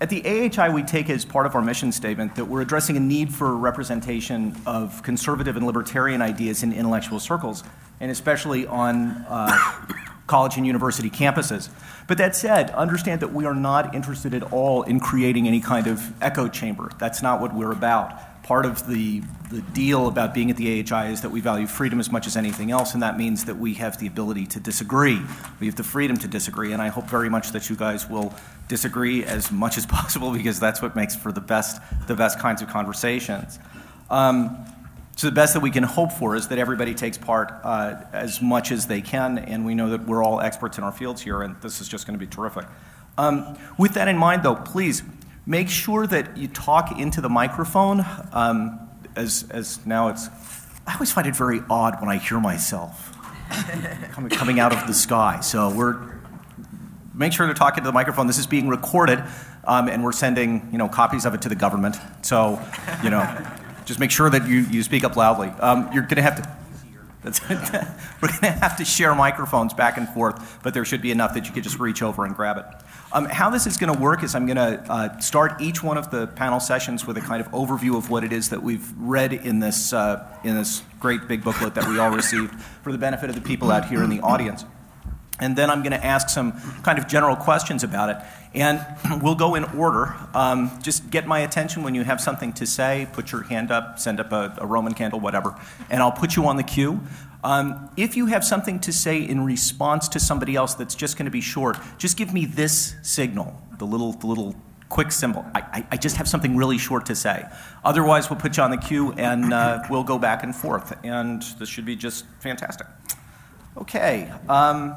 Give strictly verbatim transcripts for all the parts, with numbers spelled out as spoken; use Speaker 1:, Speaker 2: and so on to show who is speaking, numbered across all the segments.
Speaker 1: At the A H I, we take as part of our mission statement that we're addressing a need for representation of conservative and libertarian ideas in intellectual circles, and especially on uh, college and university campuses. But that said, understand that we are not interested at all in creating any kind of echo chamber. That's not what we're about. Part of the, the deal about being at the A H I is that we value freedom as much as anything else, and that means that we have the ability to disagree. We have the freedom to disagree, and I hope very much that you guys will disagree as much as possible, because that's what makes for the best, the best kinds of conversations. Um, so the best that we can hope for is that everybody takes part uh, as much as they can, and we know that we're all experts in our fields here, and this is just going to be terrific. Um, with that in mind, though, please, make sure that you talk into the microphone, um, as, as now it's, I always find it very odd when I hear myself coming, coming out of the sky. So we're, make sure to talk into the microphone. This is being recorded, um, and we're sending, you know, copies of it to the government. So, you know, just make sure that you, you speak up loudly. Um, you're gonna have to, that's, we're gonna have to share microphones back and forth, but there should be enough that you could just reach over and grab it. Um, how this is going to work is I'm going to uh, start each one of the panel sessions with a kind of overview of what it is that we've read in this, uh, in this great big booklet that we all received for the benefit of the people out here in the audience. And then I'm going to ask some kind of general questions about it. And we'll go in order. Um, just get my attention when you have something to say. Put your hand up, send up a, a Roman candle, whatever. And I'll put you on the queue. Um, if you have something to say in response to somebody else that's just going to be short, just give me this signal, the little, the little quick symbol. I, I, I just have something really short to say. Otherwise, we'll put you on the queue and uh, we'll go back and forth. And this should be just fantastic. Okay. Um,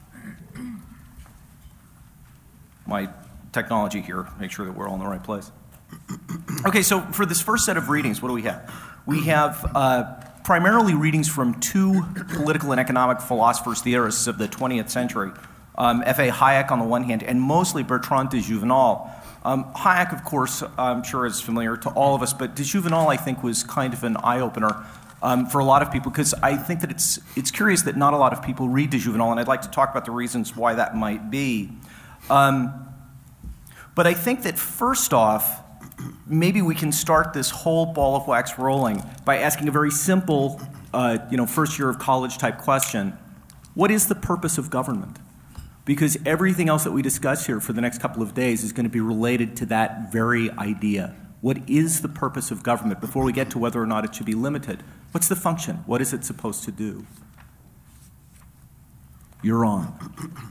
Speaker 1: my technology here, make sure that we're all in the right place. Okay, so for this first set of readings, what do we have? We have uh, primarily readings from two political and economic philosophers, theorists of the twentieth century, um, F A Hayek on the one hand, and mostly Bertrand de Jouvenel. Um, Hayek, of course, I'm sure is familiar to all of us, but de Jouvenel, I think, was kind of an eye-opener um, for a lot of people, because I think that it's, it's curious that not a lot of people read de Jouvenel, and I'd like to talk about the reasons why that might be. Um, but I think that first off, maybe we can start this whole ball of wax rolling by asking a very simple, uh, you know, first year of college type question. What is the purpose of government? Because everything else that we discuss here for the next couple of days is going to be related to that very idea. What is the purpose of government before we get to whether or not it should be limited? What's the function? What is it supposed to do? You're on.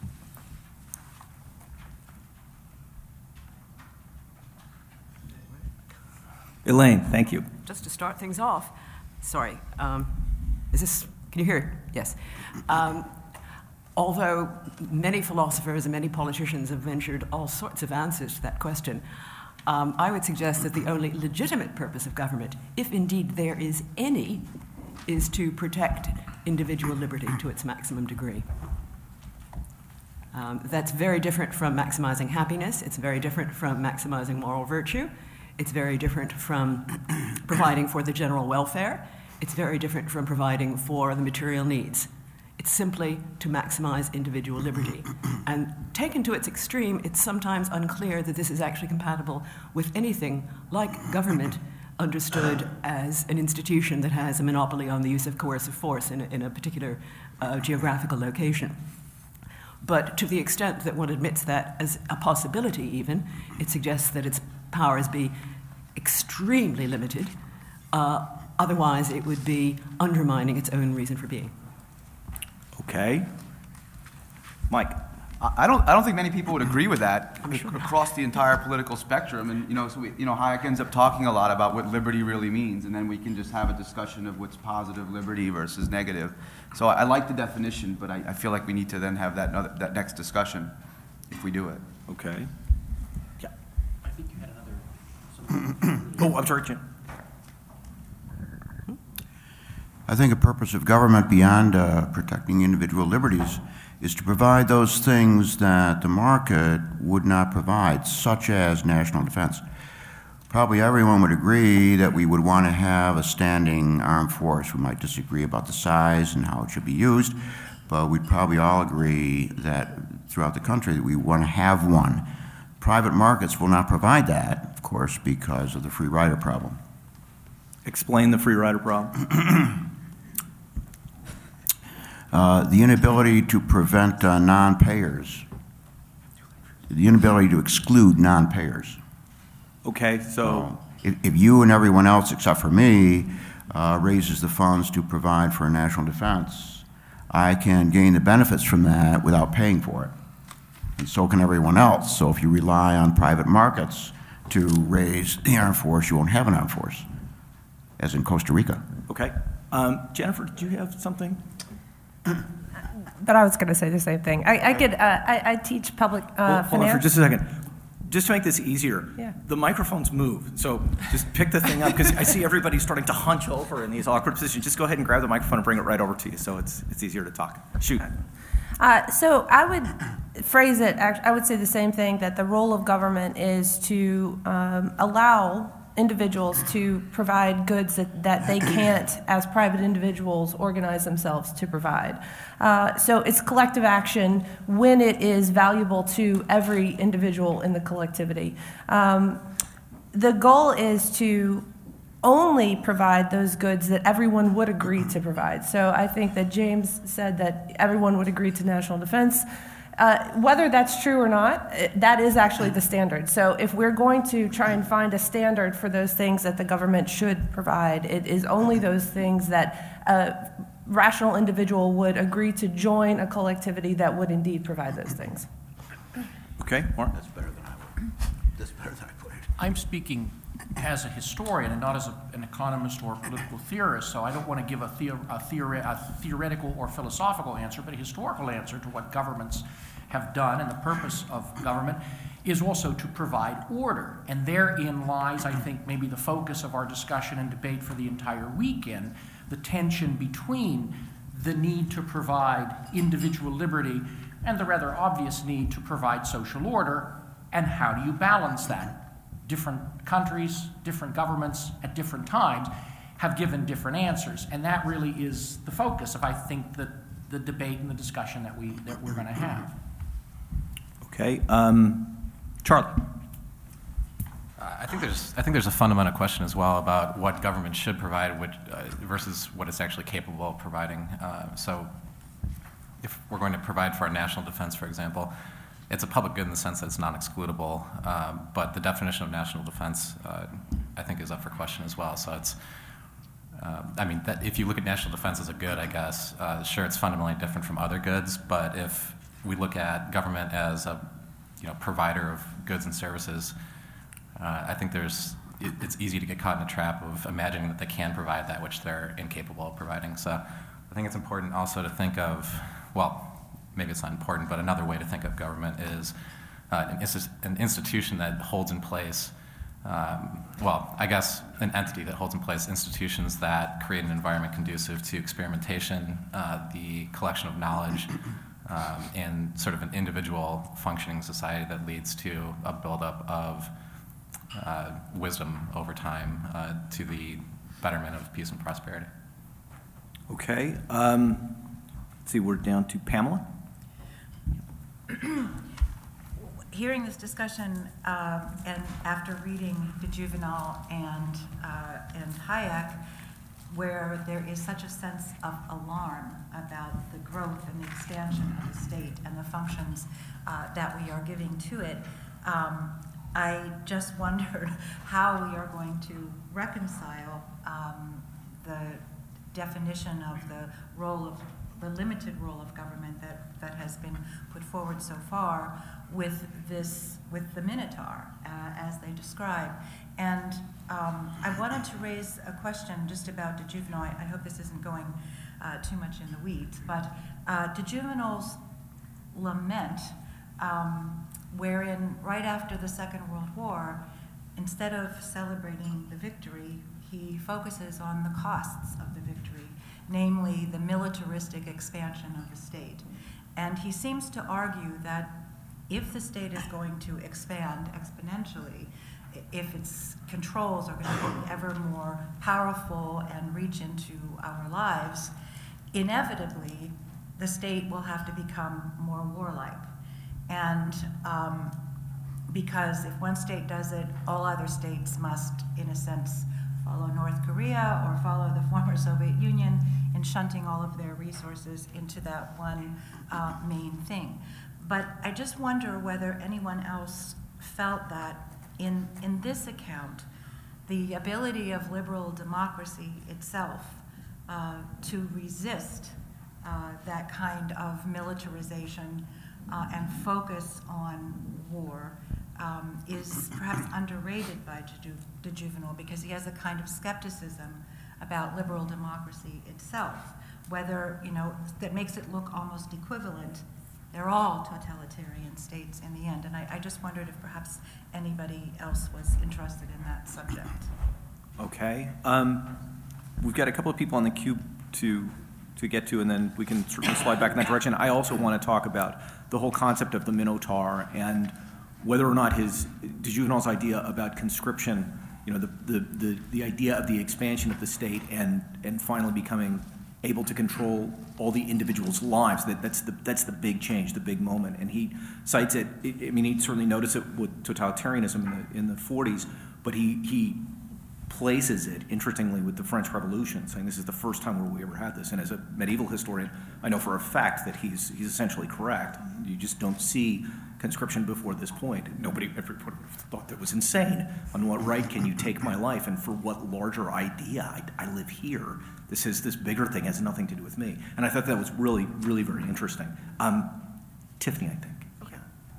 Speaker 1: Elaine, thank you.
Speaker 2: Just to start things off, sorry, um, is this, can you hear? Yes. Um, although many philosophers and many politicians have ventured all sorts of answers to that question, um, I would suggest that the only legitimate purpose of government, if indeed there is any, is to protect individual liberty to its maximum degree. Um, that's very different from maximizing happiness. It's very different from maximizing moral virtue. It's very different from providing for the general welfare. It's very different from providing for the material needs. It's simply to maximize individual liberty. And taken to its extreme, it's sometimes unclear that this is actually compatible with anything like government understood as an institution that has a monopoly on the use of coercive force in a, in a particular uh, geographical location. But to the extent that one admits that as a possibility even, it suggests that its powers be extremely limited. Uh, otherwise, it would be undermining its own reason for being.
Speaker 1: Okay. Mike.
Speaker 3: I don't. I don't think many people would agree with that
Speaker 2: sure.
Speaker 3: across the entire political spectrum. And you know, so we, you know, Hayek ends up talking a lot about what liberty really means, and then we can just have a discussion of what's positive liberty versus negative. So I, I like the definition, but I, I feel like we need to then have that other, that next discussion if we do it.
Speaker 1: Okay.
Speaker 4: Yeah. I think you had another.
Speaker 1: Oh, I'm sorry, Jim.
Speaker 5: I think a purpose of government beyond uh, protecting individual liberties is to provide those things that the market would not provide, such as national defense. Probably everyone would agree that we would want to have a standing armed force. We might disagree about the size and how it should be used, but we'd probably all agree that throughout the country that we want to have one Private markets will not provide that, of course, because of the free rider problem.
Speaker 1: Explain the free rider problem.
Speaker 5: Uh, the inability to prevent uh, non-payers, the inability to exclude non-payers.
Speaker 1: Okay, so,
Speaker 5: If, if you and everyone else except for me uh, raises the funds to provide for national defense, I can gain the benefits from that without paying for it. And so can everyone else. So if you rely on private markets to raise the armed force, you won't have an armed force, as in Costa Rica.
Speaker 1: okay. Um, Jennifer, did you have something?
Speaker 6: But I was going to say the same thing. I, I could. Uh, I, I teach public uh,
Speaker 1: Hold- Hold on for
Speaker 6: finance.
Speaker 1: just a second. Just to make this easier,
Speaker 6: Yeah.
Speaker 1: the microphones move, so just pick the thing up, because I see everybody starting to hunch over in these awkward positions. Just go ahead and grab the microphone and bring it right over to you, so it's it's easier to talk. Shoot.
Speaker 6: Uh, so I would phrase it. act- I would say the same thing, that the role of government is to um, allow individuals to provide goods that, that they can't, as private individuals, organize themselves to provide. Uh, so it's collective action when it is valuable to every individual in the collectivity. Um, the goal is to only provide those goods that everyone would agree to provide. So I think that James said that everyone would agree to national defense. Uh, whether that's true or not, it- that is actually the standard. So if we're going to try and find a standard for those things that the government should provide, it is only those things that a rational individual would agree to join a collectivity that would indeed provide those things.
Speaker 1: Okay, Mark?
Speaker 7: That's better than I would. That's better than I put it.
Speaker 4: I'm speaking as a historian and not as a, an economist or a political theorist, so I don't want to give a, theo, a, theore, a theoretical or philosophical answer, but a historical answer to what governments have done. And the purpose of government is also to provide order. And therein lies, I think, maybe the focus of our discussion and debate for the entire weekend, the tension between the need to provide individual liberty and the rather obvious need to provide social order, and how do you balance that? Different countries, different governments at different times have given different answers, and that really is the focus of, I think, the, the debate and the discussion that, we, that we're going to have.
Speaker 1: Okay, um, Charlie?
Speaker 8: Uh, I think there's I think there's a fundamental question as well about what government should provide, which, uh, versus what it's actually capable of providing. Uh, so, if we're going to provide for our national defense, for example, it's a public good in the sense that it's non-excludable. Um, but the definition of national defense, uh, I think, is up for question as well. So it's uh, I mean, that if you look at national defense as a good, I guess, uh, sure, it's fundamentally different from other goods. But if we look at government as a you know provider of goods and services, Uh, I think there's, it, it's easy to get caught in a trap of imagining that they can provide that which they're incapable of providing. So I think it's important also to think of, well, maybe it's not important, but another way to think of government is uh, an, insti- an institution that holds in place, um, well, I guess an entity that holds in place institutions that create an environment conducive to experimentation, uh, the collection of knowledge, um, and sort of an individual functioning society that leads to a buildup of Uh, wisdom over time uh, to the betterment of peace and prosperity.
Speaker 1: Okay, um, let's see, we're down to Pamela.
Speaker 9: Hearing this discussion uh, and after reading de Juvenal and, uh, and Hayek, where there is such a sense of alarm about the growth and the expansion of the state and the functions uh, that we are giving to it, um, I just wondered how we are going to reconcile um, the definition of the role of, the limited role of government that, that has been put forward so far with this, with the Minotaur, uh, as they describe. And um, I wanted to raise a question just about de Juvenal. I, I hope this isn't going uh, too much in the weeds, but uh, de Juvenal's lament, um, wherein right after the Second World War, instead of celebrating the victory, he focuses on the costs of the victory, namely the militaristic expansion of the state. And he seems to argue that if the state is going to expand exponentially, if its controls are going to be ever more powerful and reach into our lives, inevitably the state will have to become more warlike. And um, because if one state does it, all other states must, in a sense, follow North Korea or follow the former Soviet Union in shunting all of their resources into that one uh, main thing. But I just wonder whether anyone else felt that in, in this account, the ability of liberal democracy itself uh, to resist uh, that kind of militarization uh, and focus on war um, is perhaps underrated by De Duvenel, because he has a kind of skepticism about liberal democracy itself, whether, you know, that makes it look almost equivalent. They're all totalitarian states in the end. And I, I just wondered if perhaps anybody else was interested in that subject.
Speaker 1: Okay. Um, we've got a couple of people on the queue to to get to, and then we can certainly slide back in that direction. I also want to talk about the whole concept of the Minotaur and whether or not his De Duvenel's idea about conscription, you know, the, the, the, the idea of the expansion of the state and, and finally becoming able to control all the individuals' lives, that, that's, the, that's the big change, the big moment. And he cites it, I mean, he certainly noticed it with totalitarianism in the, in the forties, but he, he places it, interestingly, with the French Revolution, saying this is the first time where we ever had this. And as a medieval historian, I know for a fact that he's, he's essentially correct. You just don't see conscription before this point. Nobody ever thought that was insane. On what right can you take my life, and for what larger idea? I, I live here. This is this bigger thing has nothing to do with me. And I thought that was really, really very interesting. Um, Tiffany, I think.
Speaker 10: Okay.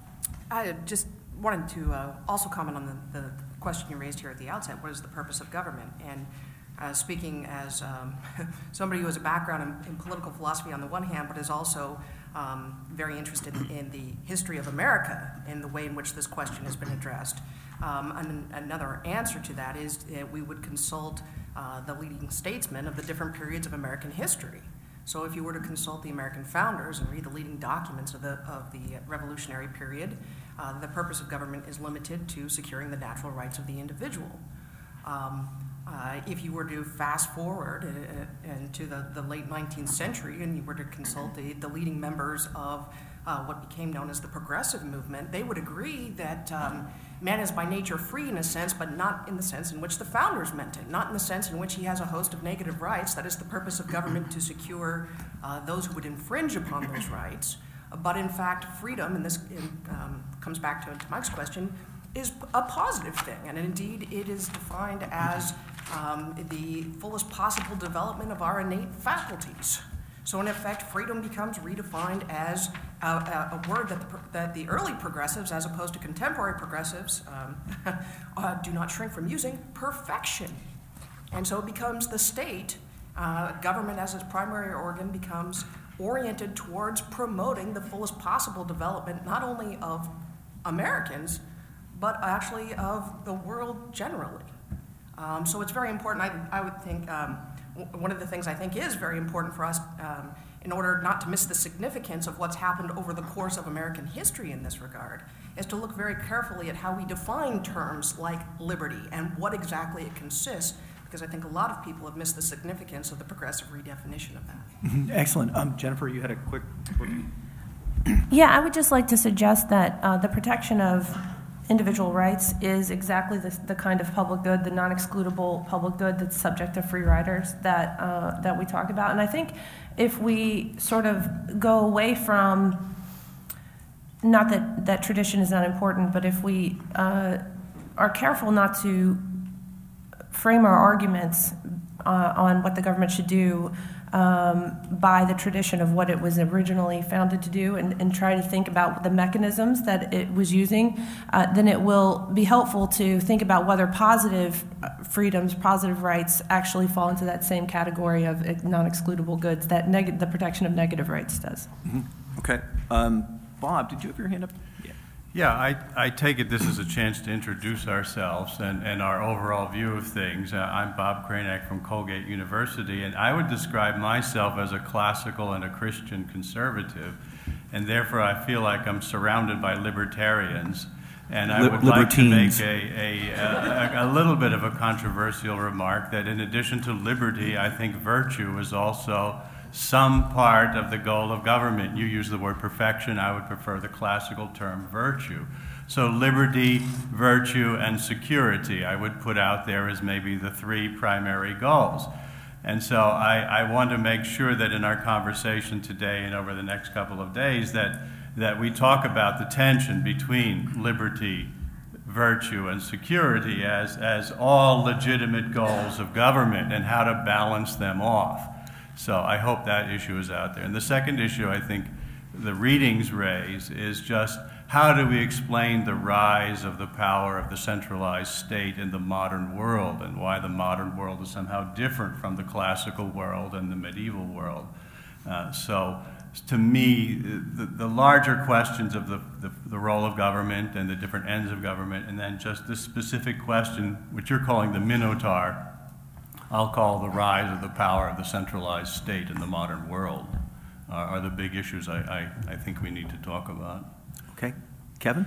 Speaker 10: I just wanted to uh, also comment on the, the question you raised here at the outset. What is the purpose of government? And uh, speaking as um, somebody who has a background in, in political philosophy on the one hand, but is also um, very interested in, in the history of America and the way in which this question has been addressed. Um, and another answer to that is that we would consult uh, the leading statesmen of the different periods of American history. So if you were to consult the American founders and read the leading documents of the, of the Revolutionary period, uh, the purpose of government is limited to securing the natural rights of the individual. Um, uh, if you were to fast forward uh, into the, the late nineteenth century and you were to consult the, the leading members of uh, what became known as the progressive movement, they would agree that um, man is by nature free in a sense, but not in the sense in which the founders meant it, not in the sense in which he has a host of negative rights. That is the purpose of government, to secure uh, those who would infringe upon those rights. But in fact, freedom, and this um, comes back to, to Mike's question, is a positive thing. And indeed, it is defined as um, the fullest possible development of our innate faculties. So in effect, freedom becomes redefined as a, a, a word that the, that the early progressives, as opposed to contemporary progressives, um, uh, do not shrink from using: perfection. And so it becomes the state, uh, government as its primary organ, becomes oriented towards promoting the fullest possible development, not only of Americans, but actually of the world generally. Um, so it's very important. I, I would think um, one of the things I think is very important for us, um, in order not to miss the significance of what's happened over the course of American history in this regard, is to look very carefully at how we define terms like liberty and what exactly it consists, because I think a lot of people have missed the significance of the progressive redefinition of that.
Speaker 1: Mm-hmm. Excellent. Um, Jennifer, you had a quick... quick...
Speaker 6: Yeah, I would just like to suggest that uh, the protection of individual rights is exactly the, the kind of public good, the non-excludable public good that's subject to free riders that uh, that we talk about. And I think if we sort of go away from, not that, that tradition is not important, but if we uh, are careful not to frame our arguments uh, on what the government should do um, by the tradition of what it was originally founded to do, and, and try to think about the mechanisms that it was using, uh, then it will be helpful to think about whether positive freedoms, positive rights actually fall into that same category of non-excludable goods that neg- the protection of negative rights does.
Speaker 1: Mm-hmm. Okay. Um, Bob, did you have your hand up? Yeah.
Speaker 11: Yeah, I, I take it this is a chance to introduce ourselves and, and our overall view of things. Uh, I'm Bob Kranek from Colgate University, and I would describe myself as a classical and a Christian conservative, and therefore I feel like I'm surrounded by libertarians. And I would like to make a, a, a, a little bit of a controversial remark that in addition to liberty, I think virtue is also some part of the goal of government. You use the word perfection. I would prefer the classical term virtue. So liberty, virtue, and security, I would put out there as maybe the three primary goals. And so I, I want to make sure that in our conversation today and over the next couple of days that, that we talk about the tension between liberty, virtue, and security as, as all legitimate goals of government and how to balance them off. So I hope that issue is out there. And the second issue I think the readings raise is just how do we explain the rise of the power of the centralized state in the modern world and why the modern world is somehow different from the classical world and the medieval world. Uh, so to me, the, the larger questions of the, the, the role of government and the different ends of government, and then just this specific question, which you're calling the Minotaur, I'll call the rise of the power of the centralized state in the modern world, uh, are the big issues I, I, I think we need to talk about.
Speaker 1: Okay. Kevin?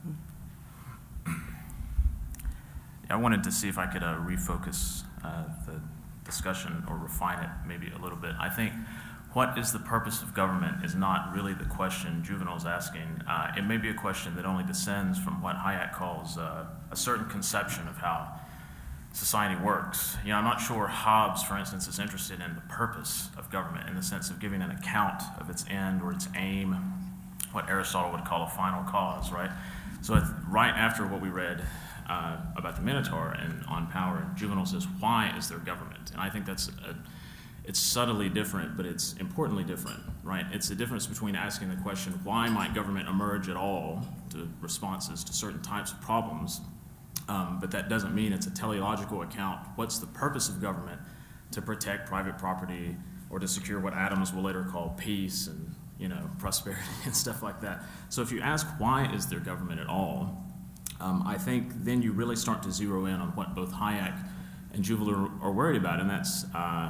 Speaker 12: I wanted to see if I could uh, refocus uh, the discussion or refine it maybe a little bit. I think what is the purpose of government is not really the question Juvenal is asking. Uh, it may be a question that only descends from what Hayek calls uh, a certain conception of how society works. You know, I'm not sure Hobbes, for instance, is interested in the purpose of government in the sense of giving an account of its end or its aim, what Aristotle would call a final cause, right? So it's right after what we read uh, about the Minotaur and on power, Juvenal says, why is there government? And I think that's a, it's subtly different, but it's importantly different, right? It's the difference between asking the question, why might government emerge at all to responses to certain types of problems, um, but that doesn't mean it's a teleological account. What's the purpose of government? To protect private property or to secure what Adams will later call peace and you know, prosperity and stuff like that. So if you ask why is there government at all, um, I think then you really start to zero in on what both Hayek and Juvenal are, are worried about, and that's uh,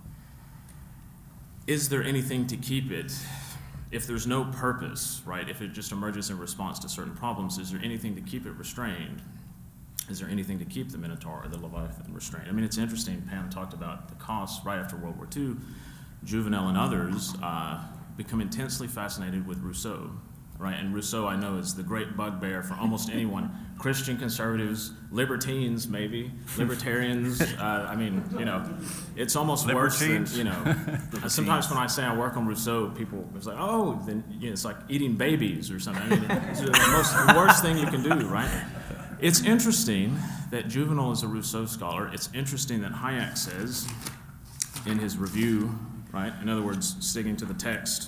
Speaker 12: is there anything to keep it if there's no purpose, right? If it just emerges in response to certain problems, is there anything to keep it restrained? Is there anything to keep the Minotaur or the Leviathan restrained? I mean, it's interesting, Pam talked about the costs right after World War Two. Juvenal and others uh, become intensely fascinated with Rousseau, right? And Rousseau, I know, is the great bugbear for almost anyone. Christian conservatives, libertines, maybe, libertarians. Uh, I mean, you know, it's almost worse than, you know. Sometimes when I say I work on Rousseau, people it's like, oh, then you know, it's like eating babies or something. I mean, it's the most the worst thing you can do, right? It's interesting that Juvenal is a Rousseau scholar. It's interesting that Hayek says in his review, right? In other words, sticking to the text.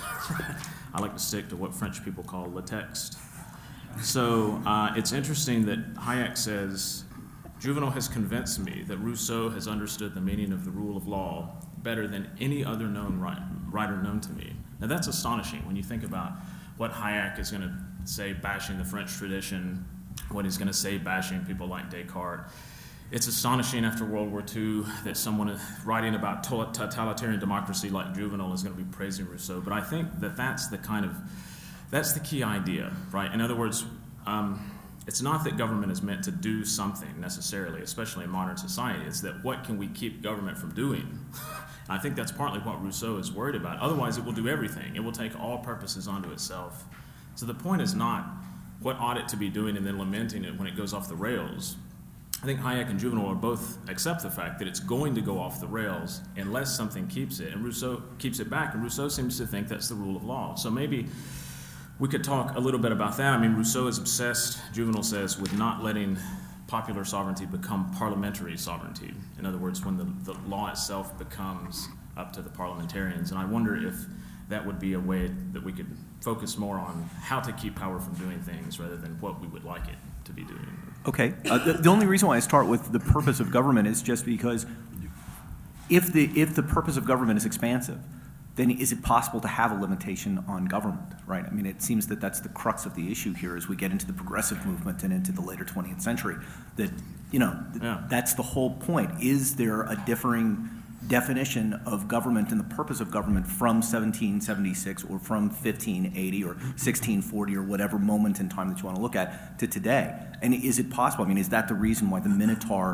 Speaker 12: I like to stick to what French people call le texte. So uh, it's interesting that Hayek says, Juvenal has convinced me that Rousseau has understood the meaning of the rule of law better than any other known writer known to me. Now that's astonishing when you think about what Hayek is going to say bashing the French tradition, what he's going to say bashing people like Descartes. It's astonishing after World War Two that someone writing about totalitarian democracy like Juvenal is going to be praising Rousseau. But I think that that's the kind of, that's the key idea, right? In other words, um, it's not that government is meant to do something necessarily, especially in modern society. It's that what can we keep government from doing? I think that's partly what Rousseau is worried about. Otherwise, it will do everything. It will take all purposes onto itself. So the point is not what ought it to be doing and then lamenting it when it goes off the rails. I think Hayek and Juvenal are both accept the fact that it's going to go off the rails unless something keeps it, and Rousseau keeps it back, and Rousseau seems to think that's the rule of law. So maybe we could talk a little bit about that. I mean, Rousseau is obsessed, Juvenal says, with not letting popular sovereignty become parliamentary sovereignty. In other words, when the, the law itself becomes up to the parliamentarians. And I wonder if that would be a way that we could focus more on how to keep power from doing things rather than what we would like it to be doing.
Speaker 1: Okay. Uh, the, the only reason why I start with the purpose of government is just because if the, if the purpose of government is expansive, then is it possible to have a limitation on government, right? I mean, it seems that that's the crux of the issue here as we get into the progressive movement and into the later twentieth century, that, you know,
Speaker 12: yeah.
Speaker 1: that's the whole point. Is there a differing definition of government and the purpose of government from seventeen seventy-six or from fifteen eighty or sixteen forty or whatever moment in time that you want to look at to today? And is it possible? I mean, is that the reason why the Minotaur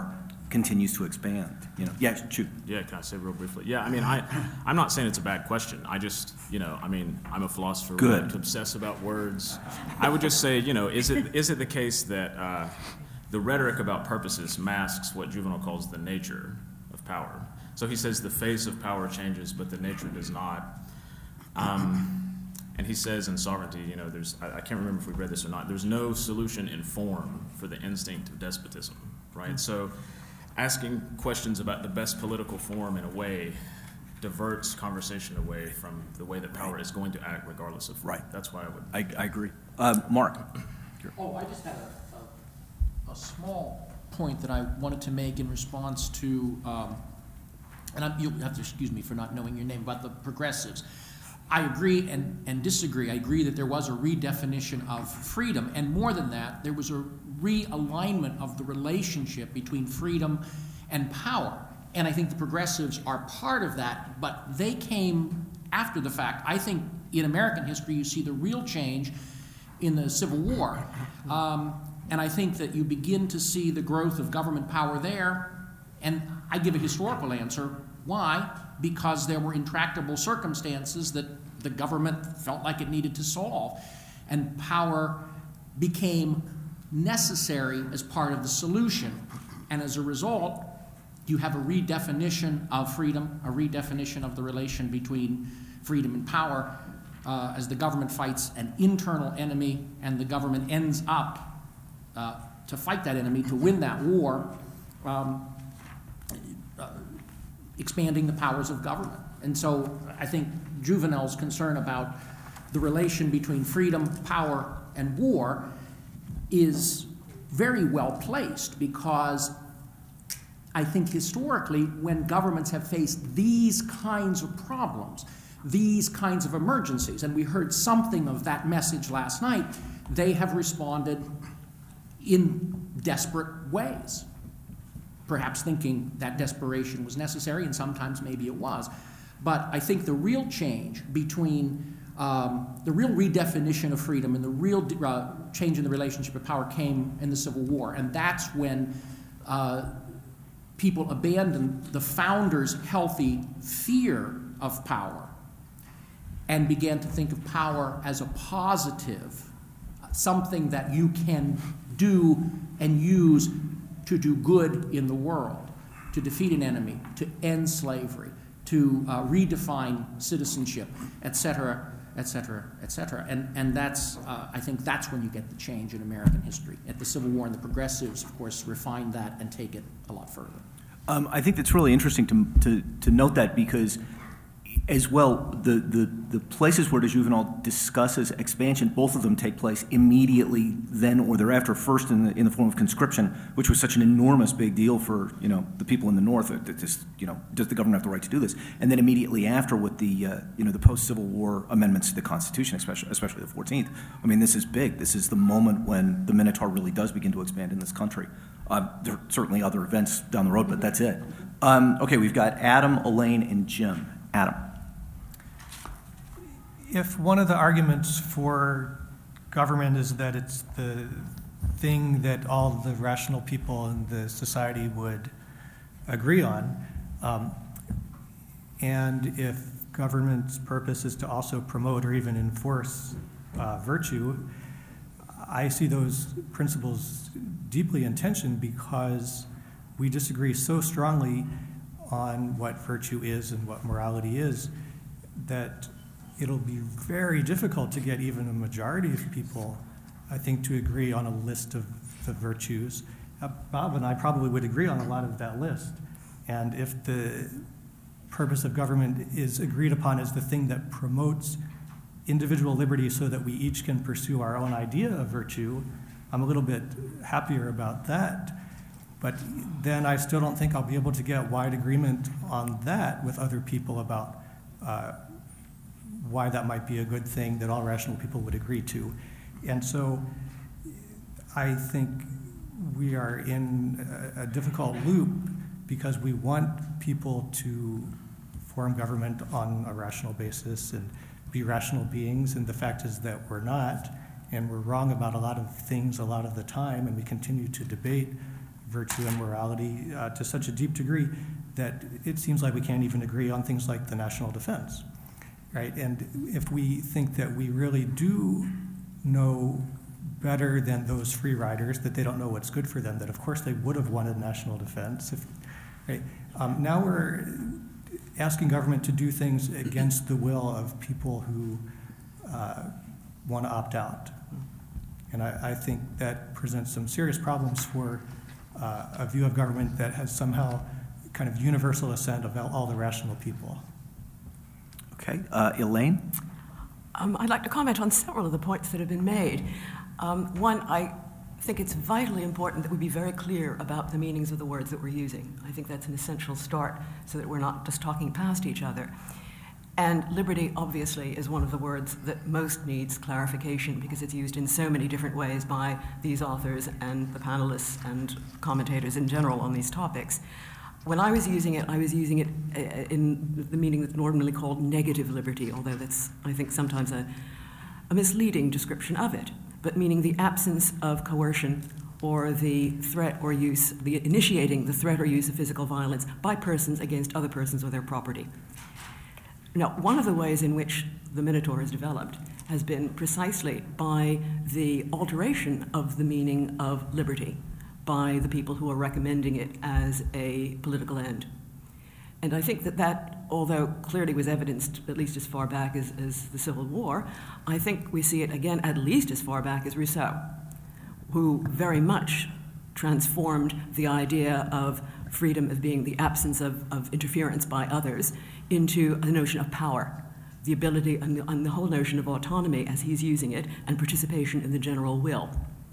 Speaker 1: continues to expand. You know, yeah, shoot.
Speaker 12: Yeah, can I say real briefly? Yeah, I mean, I, I'm not saying it's a bad question. I just, you know, I mean, I'm a philosopher. We
Speaker 1: Good.
Speaker 12: like to obsess about words. I would just say, you know, is it is it the case that uh, the rhetoric about purposes masks what Juvenal calls the nature of power? So he says the face of power changes, but the nature does not. Um, and he says in Sovereignty, you know, there's, I, I can't remember if we read this or not, there's no solution in form for the instinct of despotism, right? So asking questions about the best political form in a way diverts conversation away from the way that power is going to act regardless of form.
Speaker 1: Right.
Speaker 12: That's why I would.
Speaker 1: I, I agree. Um, Mark.
Speaker 4: Oh, I just had a, a, a small point that I wanted to make in response to, um, and I'm, you'll have to excuse me for not knowing your name, about the progressives. I agree and, and disagree. I agree that there was a redefinition of freedom, and more than that, there was a realignment of the relationship between freedom and power. And I think the progressives are part of that, but they came after the fact. I think in American history, you see the real change in the Civil War. Um, and I think that you begin to see the growth of government power there. And I give a historical answer. Why? Because there were intractable circumstances that the government felt like it needed to solve. And power became necessary as part of the solution. And as a result, you have a redefinition of freedom, a redefinition of the relation between freedom and power, uh, as the government fights an internal enemy, and the government ends up uh, to fight that enemy, to win that war, um, uh, expanding the powers of government. And so I think Juvenal's concern about the relation between freedom, power, and war is very well placed, because I think historically, when governments have faced these kinds of problems, these kinds of emergencies, and we heard something of that message last night, they have responded in desperate ways, perhaps thinking that desperation was necessary, and sometimes maybe it was. But I think the real change between um, the real redefinition of freedom and the real uh, change in the relationship of power came in the Civil War, and that's when uh, people abandoned the founders' healthy fear of power and began to think of power as a positive, something that you can do and use to do good in the world, to defeat an enemy, to end slavery, to uh, redefine citizenship, et cetera, et cetera, et cetera. And, and that's, uh, I think that's when you get the change in American history. At the Civil War, and the progressives, of course, refine that and take it a lot further.
Speaker 1: Um, I think that's really interesting to, to, to note that, because as well, the, the, the places where de Juvenal discusses expansion, both of them take place immediately then or thereafter. First in the, in the form of conscription, which was such an enormous big deal for, you know, the people in the North. That just, you know, does the government have the right to do this? And then immediately after with the, uh, you know, the post-Civil War amendments to the Constitution, especially, especially the fourteenth. I mean, this is big. This is the moment when the Minotaur really does begin to expand in this country. Uh, there are certainly other events down the road, but that's it. Um, okay, we've got Adam, Elaine, and Jim. Adam.
Speaker 13: If one of the arguments for government is that it's the thing that all the rational people in the society would agree on, um, and if government's purpose is to also promote or even enforce uh, virtue, I see those principles deeply in tension, because we disagree so strongly on what virtue is and what morality is that it'll be very difficult to get even a majority of people, I think, to agree on a list of the virtues. Uh, Bob and I probably would agree on a lot of that list. And if the purpose of government is agreed upon as the thing that promotes individual liberty so that we each can pursue our own idea of virtue, I'm a little bit happier about that. But then I still don't think I'll be able to get wide agreement on that with other people about uh, why that might be a good thing that all rational people would agree to. And so I think we are in a, a difficult loop, because we want people to form government on a rational basis and be rational beings, and the fact is that we're not, and we're wrong about a lot of things a lot of the time, and we continue to debate virtue and morality uh, to such a deep degree that it seems like we can't even agree on things like the national defense, right? And if we think that we really do know better than those free riders, that they don't know what's good for them, that of course they would have wanted national defense. If, right? Um, now we're asking government to do things against the will of people who uh, want to opt out. And I, I think that presents some serious problems for uh, a view of government that has somehow kind of universal assent of all the rational people.
Speaker 1: Okay, uh, Elaine?
Speaker 2: Um, I'd like to comment on several of the points that have been made. Um, one, I think it's vitally important that we be very clear about the meanings of the words that we're using. I think that's an essential start so that we're not just talking past each other. And liberty, obviously, is one of the words that most needs clarification because it's used in so many different ways by these authors and the panelists and commentators in general on these topics. When I was using it, I was using it in the meaning that's normally called negative liberty, although that's, I think, sometimes a, a misleading description of it, but meaning the absence of coercion or the threat or use, the initiating the threat or use of physical violence by persons against other persons or their property. Now, one of the ways in which the Minotaur has developed has been precisely by the alteration of the meaning of liberty by the people who are recommending it as a political end. And I think that that, although clearly was evidenced at least as far back as, as the Civil War, I think we see it again at least as far back as Rousseau, who very much transformed the idea of freedom as being the absence of, of interference by others into a notion of power, the ability and the, and the whole notion of autonomy as he's using it, and participation in the general will.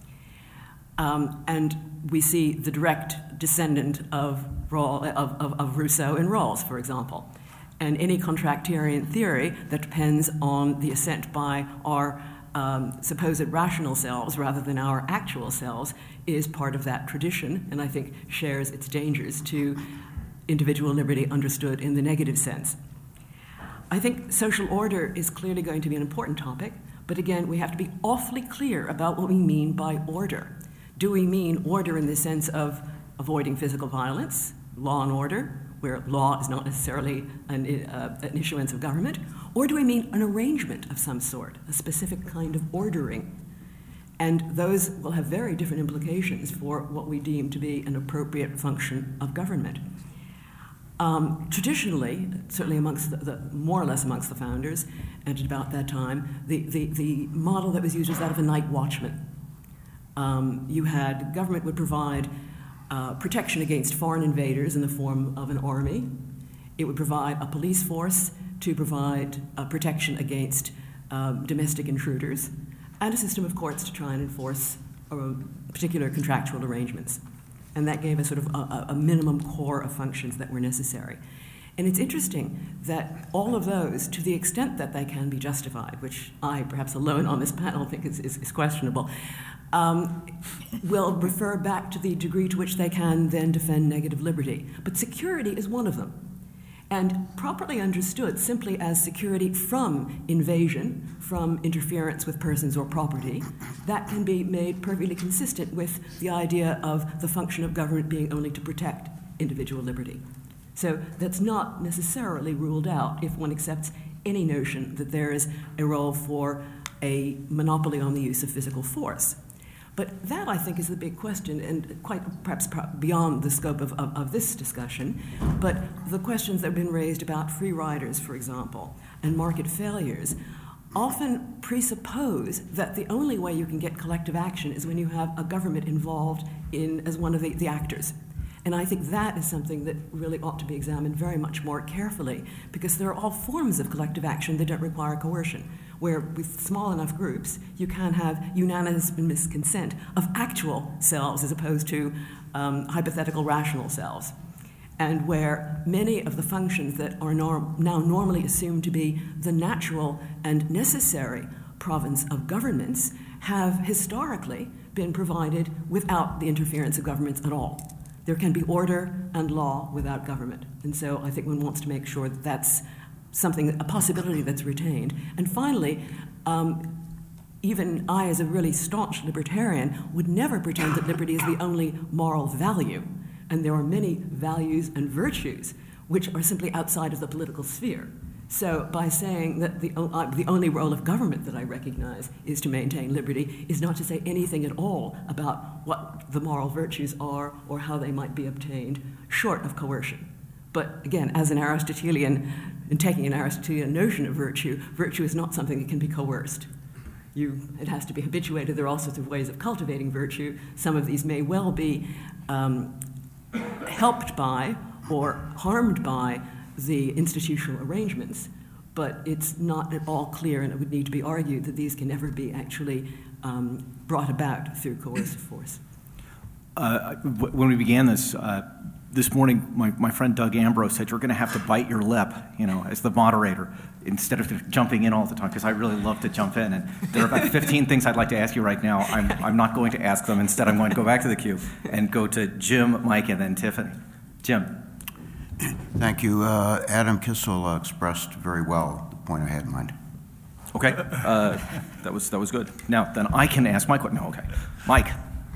Speaker 2: Um, and we see the direct descendant of, Rawl, of, of, of Rousseau in Rawls, for example. And any contractarian theory that depends on the assent by our um, supposed rational selves rather than our actual selves is part of that tradition, and I think shares its dangers to individual liberty understood in the negative sense. I think social order is clearly going to be an important topic, but again, we have to be awfully clear about what we mean by order. Do we mean order in the sense of avoiding physical violence, law and order, where law is not necessarily an, uh, an issuance of government, or do we mean an arrangement of some sort, a specific kind of ordering? And those will have very different implications for what we deem to be an appropriate function of government. Um, traditionally, certainly amongst the, the, more or less amongst the founders, and at about that time, the, the, the model that was used was that of a night watchman. Um, you had, government would provide uh, protection against foreign invaders in the form of an army. It would provide a police force to provide uh, protection against um, domestic intruders, and a system of courts to try and enforce uh, particular contractual arrangements. And that gave a sort of a, a minimum core of functions that were necessary. And it's interesting that all of those, to the extent that they can be justified, which I, perhaps alone on this panel, think is, is, is questionable, um, will refer back to the degree to which they can then defend negative liberty. But security is one of them. And properly understood simply as security from invasion, from interference with persons or property, that can be made perfectly consistent with the idea of the function of government being only to protect individual liberty. So that's not necessarily ruled out if one accepts any notion that there is a role for a monopoly on the use of physical force. But that, I think, is the big question, and quite perhaps beyond the scope of, of, of this discussion. But the questions that have been raised about free riders, for example, and market failures often presuppose that the only way you can get collective action is when you have a government involved in as one of the, the actors. And I think that is something that really ought to be examined very much more carefully, because there are all forms of collective action that don't require coercion, where with small enough groups, you can have unanimous consent of actual selves as opposed to um, hypothetical rational selves. And where many of the functions that are norm- now normally assumed to be the natural and necessary province of governments have historically been provided without the interference of governments at all. There can be order and law without government. And so I think one wants to make sure that that's something, a possibility that's retained. And finally, um, even I, as a really staunch libertarian, would never pretend that liberty is the only moral value. And there are many values and virtues which are simply outside of the political sphere. So by saying that the, uh, the only role of government that I recognize is to maintain liberty is not to say anything at all about what the moral virtues are or how they might be obtained, short of coercion. But again, as an Aristotelian, in taking an Aristotelian notion of virtue, virtue is not something that can be coerced. You, it has to be habituated. There are all sorts of ways of cultivating virtue. Some of these may well be um, helped by or harmed by the institutional arrangements, but it's not at all clear, and it would need to be argued that these can never be actually um, brought about through coercive force.
Speaker 1: Uh, when we began this, uh, this morning, my, my friend Doug Ambrose said, you're going to have to bite your lip, you know, as the moderator, instead of jumping in all the time, because I really love to jump in. And there are about fifteen things I'd like to ask you right now. I'm, I'm not going to ask them. Instead, I'm going to go back to the queue and go to Jim, Mike, and then Tiffany. Jim.
Speaker 5: Thank you. Uh, Adam Kissel uh, expressed very well the point I had in mind.
Speaker 1: Okay. Uh, that was that was good. Now, then I can ask my question. No, okay. Mike.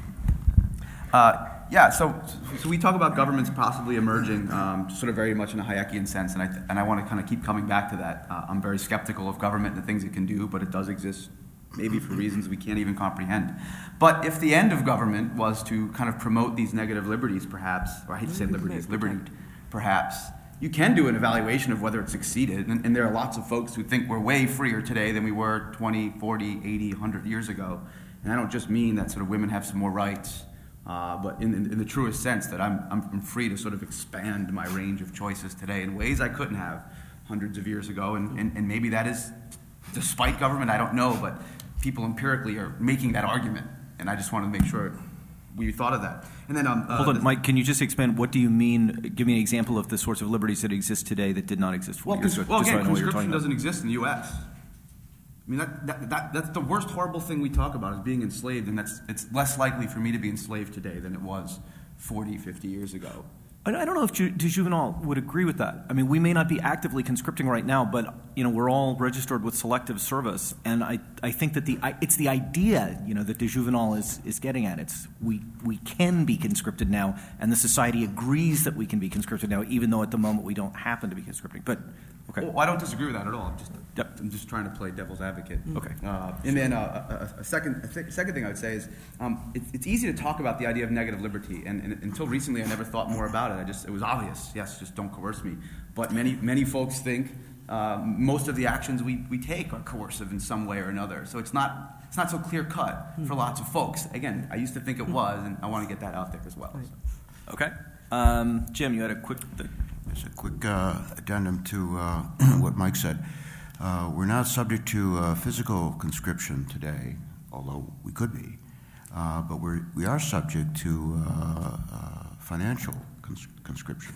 Speaker 3: Uh, yeah, so, so we talk about governments possibly emerging um, sort of very much in a Hayekian sense, and I, th- and I want to kind of keep coming back to that. Uh, I'm very skeptical of government and the things it can do, but it does exist maybe for reasons we can't even comprehend. But if the end of government was to kind of promote these negative liberties, perhaps, or I hate to say liberties, liberty, perhaps, you can do an evaluation of whether it succeeded, and, and there are lots of folks who think we're way freer today than we were twenty, forty, eighty, one hundred years ago. And I don't just mean that sort of women have some more rights, Uh, but in, in, in the truest sense, that I'm, I'm free to sort of expand my range of choices today in ways I couldn't have hundreds of years ago. And, and, and maybe that is despite government, I don't know, but people empirically are making that argument. And I just wanted to make sure we thought of that. And then, um, uh,
Speaker 1: Hold on,
Speaker 3: the,
Speaker 1: Mike, can you just expand, what do you mean, give me an example of the sorts of liberties that exist today that did not exist forty
Speaker 3: well,
Speaker 1: years ago?
Speaker 3: well,
Speaker 1: just so
Speaker 3: again,
Speaker 1: I know what you're
Speaker 3: conscription
Speaker 1: talking about.
Speaker 3: doesn't exist in the U S I mean, that, that, that, that's the worst horrible thing we talk about is being enslaved, and that's, it's less likely for me to be enslaved today than it was forty, fifty years ago.
Speaker 1: I I don't know if Ju- de Juvenal would agree with that. I mean, we may not be actively conscripting right now, but you know, we're all registered with selective service, and I, I think that the I, it's the idea, you know, that de Juvenal is is getting at. It's we we can be conscripted now, and the society agrees that we can be conscripted now, even though at the moment we don't happen to be conscripting. But okay,
Speaker 3: well, I don't disagree with that at all. I'm just
Speaker 1: yep.
Speaker 3: I'm just trying to play devil's advocate.
Speaker 1: Okay,
Speaker 3: uh, and then uh, a, a second a th- second thing I would say is um, it, it's easy to talk about the idea of negative liberty, and, and until recently I never thought more about it. I just it was obvious. Yes, just don't coerce me. But many many folks think uh, most of the actions we, we take are coercive in some way or another. So it's not it's not so clear cut for lots of folks. Again, I used to think it was, and I want to get that out there as well. So.
Speaker 1: Okay, um, Jim, you had a quick. Th-
Speaker 5: Just a quick uh, addendum to uh, what Mike said. Uh, we're not subject to uh, physical conscription today, although we could be, uh, but we're, we are subject to uh, uh, financial cons- conscription.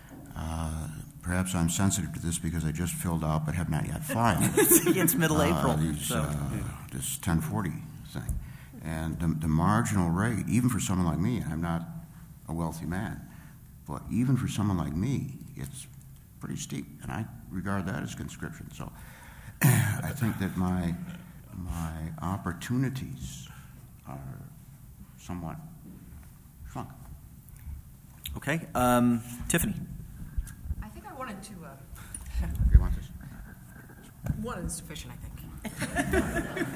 Speaker 5: Uh, perhaps I'm sensitive to this because I just filled out but have not yet filed.
Speaker 1: It's middle
Speaker 5: uh,
Speaker 1: April.
Speaker 5: These,
Speaker 1: so.
Speaker 5: uh, this ten forty thing. And the, the marginal rate, even for someone like me, and I'm not a wealthy man, but even for someone like me, it's pretty steep, and I regard that as conscription. So I think that my my opportunities are somewhat shrunk.
Speaker 1: Okay, um, Tiffany.
Speaker 10: I think I wanted to. Uh,
Speaker 5: You want this?
Speaker 10: one is sufficient, I think.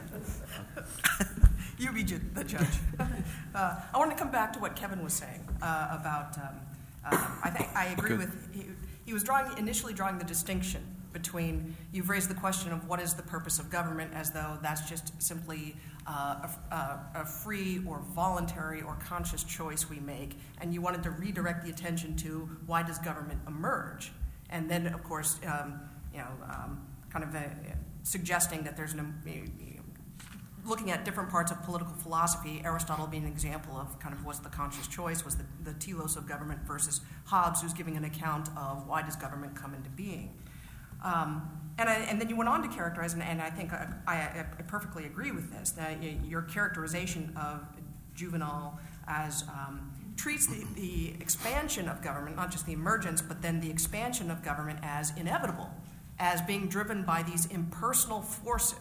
Speaker 10: You be ju- the judge. uh, I want to come back to what Kevin was saying uh, about. Um, uh, I think I agree
Speaker 1: Good.
Speaker 10: with. He, he was drawing initially drawing the distinction between. You've raised the question of what is the purpose of government, as though that's just simply uh, a, a, a free or voluntary or conscious choice we make, and you wanted to redirect the attention to why does government emerge, and then of course, um, you know, um, kind of uh, suggesting that there's an. Looking at different parts of political philosophy, Aristotle being an example of kind of what's the conscious choice, was the, the telos of government, versus Hobbes, who's giving an account of why does government come into being. Um, and, I, and then you went on to characterize, and, and I think I, I, I perfectly agree with this, that your characterization of Juvenal as um, treats the, the expansion of government, not just the emergence, but then the expansion of government as inevitable, as being driven by these impersonal forces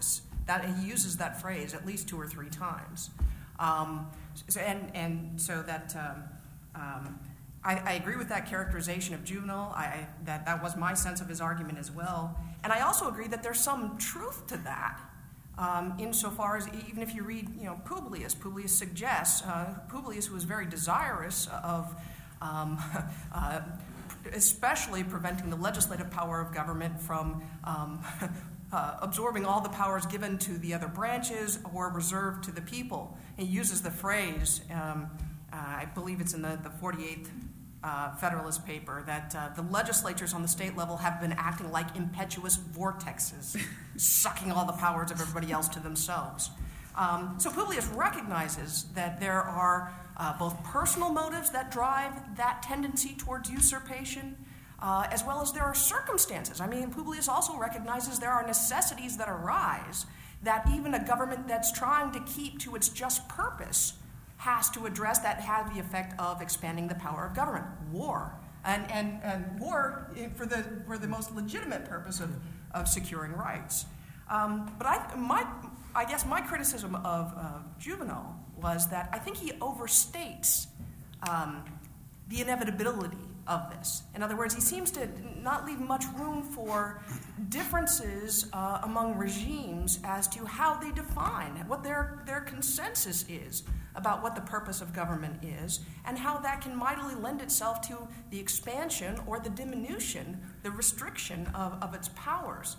Speaker 10: That he uses that phrase at least two or three times. Um, so, and, and so that um, um, I, I agree with that characterization of juvenile. I, I, that, that was my sense of his argument as well. And I also agree that there's some truth to that. Um, insofar as even if you read, you know, Publius, Publius suggests, uh, Publius was very desirous of um, uh, especially preventing the legislative power of government from um, uh, absorbing all the powers given to the other branches or reserved to the people. He uses the phrase, um, uh, I believe it's in the, the forty-eighth Uh, Federalist paper, that uh, the legislatures on the state level have been acting like impetuous vortexes, sucking all the powers of everybody else to themselves. Um, so Publius recognizes that there are uh, both personal motives that drive that tendency towards usurpation, uh, as well as there are circumstances. I mean, Publius also recognizes there are necessities that arise that even a government that's trying to keep to its just purpose has to address that have the effect of expanding the power of government. War. And, and, and war for the, for the most legitimate purpose of, of securing rights. Um, but I, my, I guess my criticism of uh, Juvenal was that I think he overstates um, the inevitability of this. In other words, he seems to not leave much room for differences uh, among regimes as to how they define what their, their consensus is about what the purpose of government is, and how that can mightily lend itself to the expansion or the diminution, the restriction of, of its powers.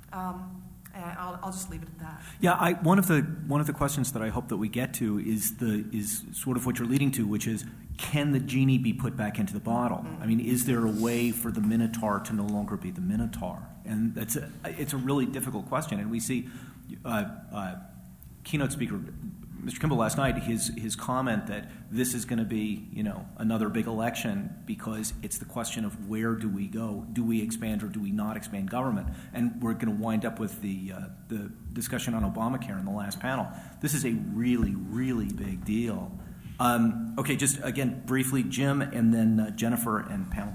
Speaker 10: Um, and I'll, I'll just leave it at that.
Speaker 1: Yeah, I, one of the one of the questions that I hope that we get to is the is sort of what you're leading to, which is, can the genie be put back into the bottle? Mm-hmm. I mean, is there a way for the Minotaur to no longer be the Minotaur? And that's a, it's a really difficult question. And we see uh, uh, keynote speaker Mister Kimball last night, his his comment that this is going to be, you know, another big election because it's the question of where do we go? Do we expand or do we not expand government? And we're going to wind up with the uh, the discussion on Obamacare in the last panel. This is a really, really big deal. Um, okay, just again, briefly, Jim, and then uh, Jennifer and panel.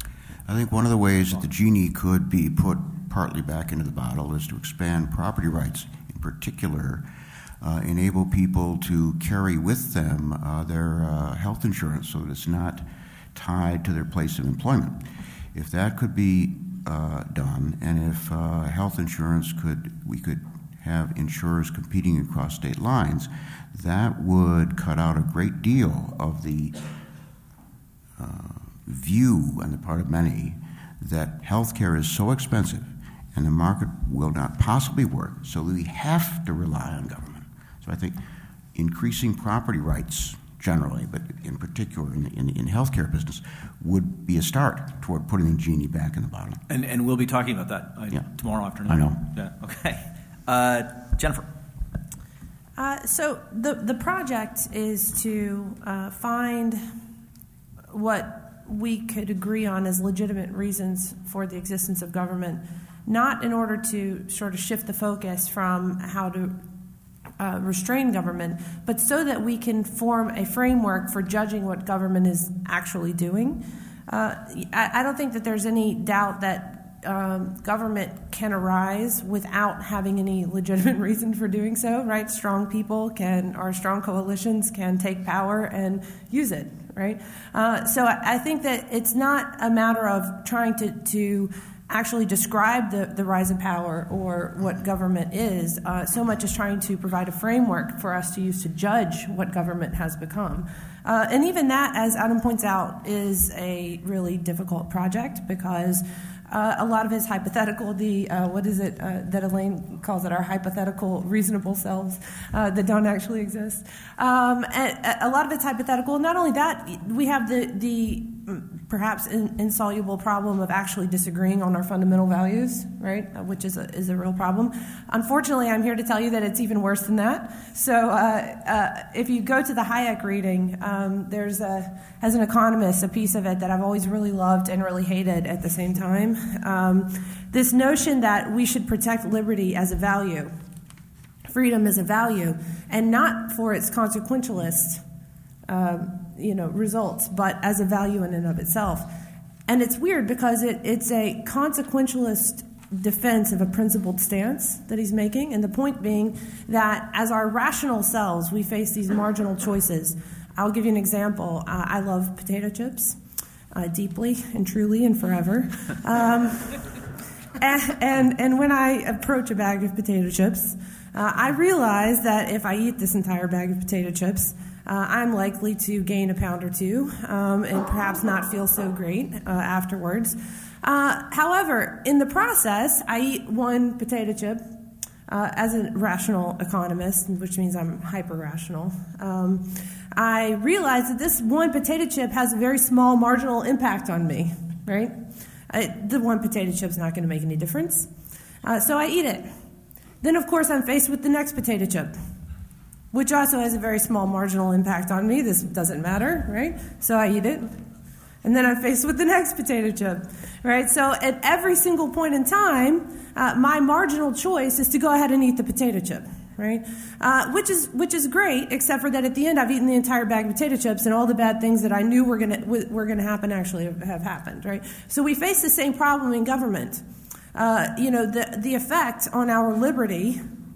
Speaker 5: I think one of the ways that the genie could be put partly back into the bottle is to expand property rights, in particular. Uh, enable people to carry with them uh, their uh, health insurance so that it's not tied to their place of employment. If that could be uh, done, and if uh, health insurance could, we could have insurers competing across state lines, that would cut out a great deal of the uh, view on the part of many that health care is so expensive and the market will not possibly work, so we have to rely on government. So I think increasing property rights generally, but in particular in the in, in healthcare business, would be a start toward putting the genie back in the bottle.
Speaker 1: And and we'll be talking about that uh,
Speaker 5: yeah.
Speaker 1: tomorrow afternoon.
Speaker 5: I know.
Speaker 1: Yeah. Okay. Uh, Jennifer.
Speaker 6: Uh, so the the project is to uh, find what we could agree on as legitimate reasons for the existence of government, not in order to sort of shift the focus from how to Uh, restrain government, but so that we can form a framework for judging what government is actually doing. Uh, I, I don't think that there's any doubt that um, government can arise without having any legitimate reason for doing so, right? Strong people can, or strong coalitions can take power and use it, right? Uh, so I, I think that it's not a matter of trying to, to actually describe the, the rise in power or what government is, uh, so much as trying to provide a framework for us to use to judge what government has become. Uh, and even that, as Adam points out, is a really difficult project because uh, a lot of his hypothetical, the, uh, what is it uh, that Elaine calls it, our hypothetical reasonable selves uh, that don't actually exist. Um, a, a lot of it's hypothetical. Not only that, we have the, the perhaps in, insoluble problem of actually disagreeing on our fundamental values, right, uh, which is a, is a real problem. Unfortunately, I'm here to tell you that it's even worse than that. So uh, uh, if you go to the Hayek reading, um, there's, a, as an economist, a piece of it that I've always really loved and really hated at the same time. Um, this notion that we should protect liberty as a value, freedom as a value, and not for its consequentialist um, you know, results, but as a value in and of itself. And it's weird because it, it's a consequentialist defense of a principled stance that he's making, and the point being that as our rational selves, we face these marginal choices. I'll give you an example. Uh, I love potato chips uh, deeply and truly and forever. Um, and, and, and when I approach a bag of potato chips, uh, I realize that if I eat this entire bag of potato chips, uh, I'm likely to gain a pound or two um, and perhaps not feel so great uh, afterwards. Uh, however, in the process, I eat one potato chip uh, as a rational economist, which means I'm hyper-rational. Um, I realize that this one potato chip has a very small marginal impact on me, right? I, the one potato chip's not going to make any difference. Uh, so I eat it. Then, of course, I'm faced with the next potato chip, which also has a very small marginal impact on me. This doesn't matter, right? So I eat it. And then I'm faced with the next potato chip, right? So at every single point in time, uh, my marginal choice is to go ahead and eat the potato chip, right? Uh, which is which is great, except for that at the end I've eaten the entire bag of potato chips, and all the bad things that I knew were gonna were gonna happen actually have, have happened, right? So we face the same problem in government. Uh, you know, the the effect on our liberty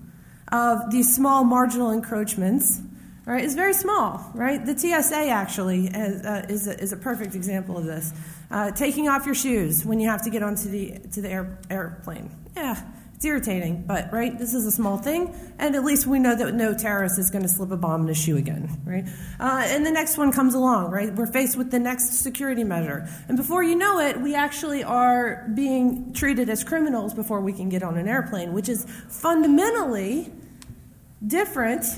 Speaker 6: of these small marginal encroachments, right, is very small, right? The T S A actually is, uh, is, a, is a perfect example of this. Uh, taking off your shoes when you have to get onto the to the air, airplane. Yeah, it's irritating, but, right, this is a small thing, and at least we know that no terrorist is going to slip a bomb in his shoe again, right? Uh, and the next one comes along, right? We're faced with the next security measure. And before you know it, we actually are being treated as criminals before we can get on an airplane, which is fundamentally different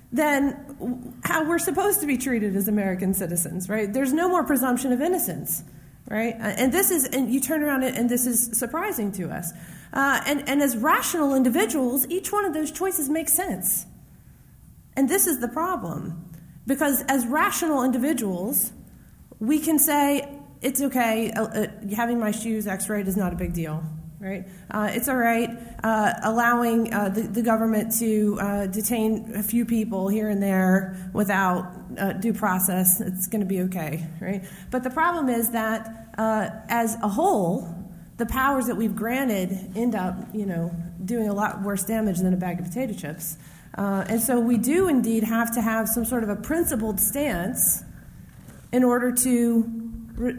Speaker 6: than how we're supposed to be treated as American citizens, right? There's no more presumption of innocence, right? And this is, and you turn around and this is surprising to us. Uh, and, and as rational individuals, each one of those choices makes sense. And this is the problem. Because as rational individuals, we can say, it's okay, uh, uh, having my shoes x-rayed is not a big deal. Right? Uh, it's all right uh, allowing uh, the, the government to uh, detain a few people here and there without uh, due process. It's going to be okay, right? But the problem is that uh, as a whole, the powers that we've granted end up, you know, doing a lot worse damage than a bag of potato chips. Uh, and so we do indeed have to have some sort of a principled stance in order to re-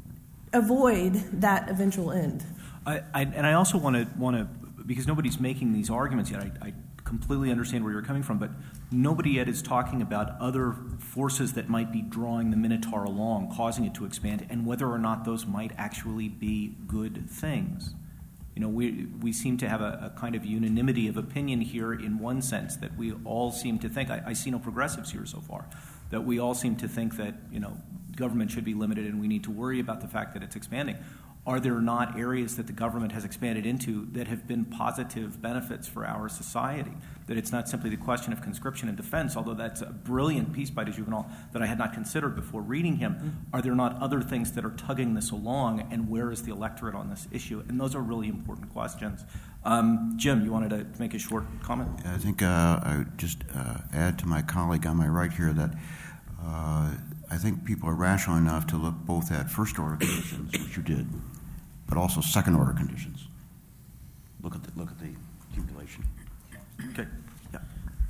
Speaker 6: avoid that eventual end.
Speaker 1: I, I, and I also want to want to because nobody's making these arguments yet. I, I completely understand where you're coming from, but nobody yet is talking about other forces that might be drawing the Minotaur along, causing it to expand, and whether or not those might actually be good things. You know, we we seem to have a, a kind of unanimity of opinion here in one sense that we all seem to think. I, I see no progressives here so far. That we all seem to think that, you know, government should be limited and we need to worry about the fact that it's expanding. Are there not areas that the government has expanded into that have been positive benefits for our society? That it's not simply the question of conscription and defense, although that's a brilliant piece by de Juvenal that I had not considered before reading him. Mm-hmm. Are there not other things that are tugging this along, and where is the electorate on this issue? And those are really important questions. Um, Jim, you wanted to make a short comment?
Speaker 5: I think uh, I would just uh, add to my colleague on my right here that uh, I think people are rational enough to look both at first-order conditions, which you did, but also second-order conditions. Look at the, look at the accumulation.
Speaker 1: Okay. Yeah.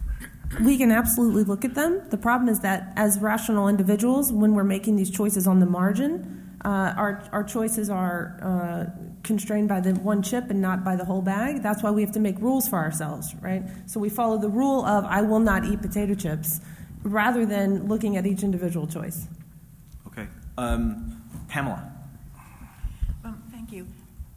Speaker 6: We can absolutely look at them. The problem is that as rational individuals, when we're making these choices on the margin, uh, our our choices are uh, constrained by the one chip and not by the whole bag. That's why we have to make rules for ourselves, right? So we follow the rule of I will not eat potato chips, rather than looking at each individual choice.
Speaker 1: Okay. Um, Pamela.
Speaker 9: Um, thank you.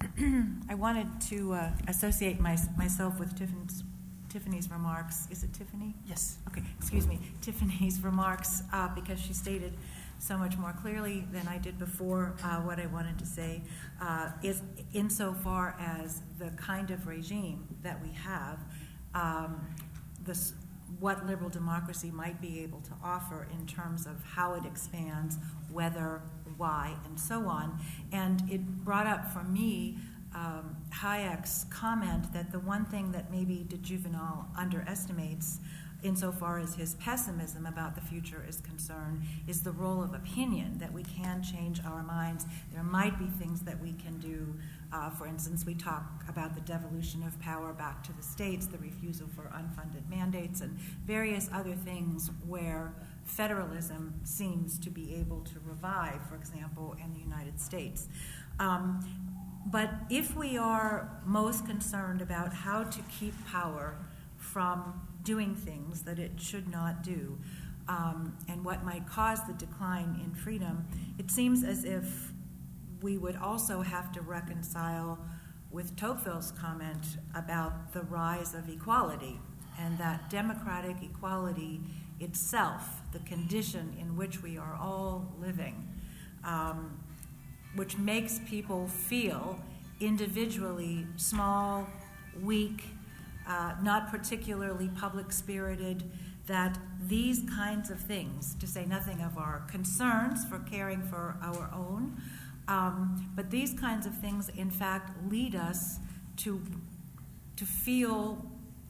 Speaker 9: I wanted to uh, associate my, myself with Tiffany's, Tiffany's remarks. Is it Tiffany? Yes. Okay, excuse me. Tiffany's remarks, uh, because she stated so much more clearly than I did before uh, what I wanted to say, uh, is insofar as the kind of regime that we have, um, this, what liberal democracy might be able to offer in terms of how it expands, whether, why, and so on. And it brought up for me um, Hayek's comment that the one thing that maybe de Juvenal underestimates insofar as his pessimism about the future is concerned, is the role of opinion, that we can change our minds. There might be things that we can do. Uh, for instance, we talk about the devolution of power back to the states, the refusal for unfunded mandates, and various other things where federalism seems to be able to revive, for example, in the United States. Um, but if we are most concerned about how to keep power from doing things that it should not do, um, and what might cause the decline in freedom, it seems as if we would also have to reconcile with Tocqueville's comment about the rise of equality, and that democratic equality itself, the condition in which we are all living, um, which makes people feel individually small, weak, uh, not particularly public-spirited, that these kinds of things, to say nothing of our concerns for caring for our own, um, but these kinds of things, in fact, lead us to, to feel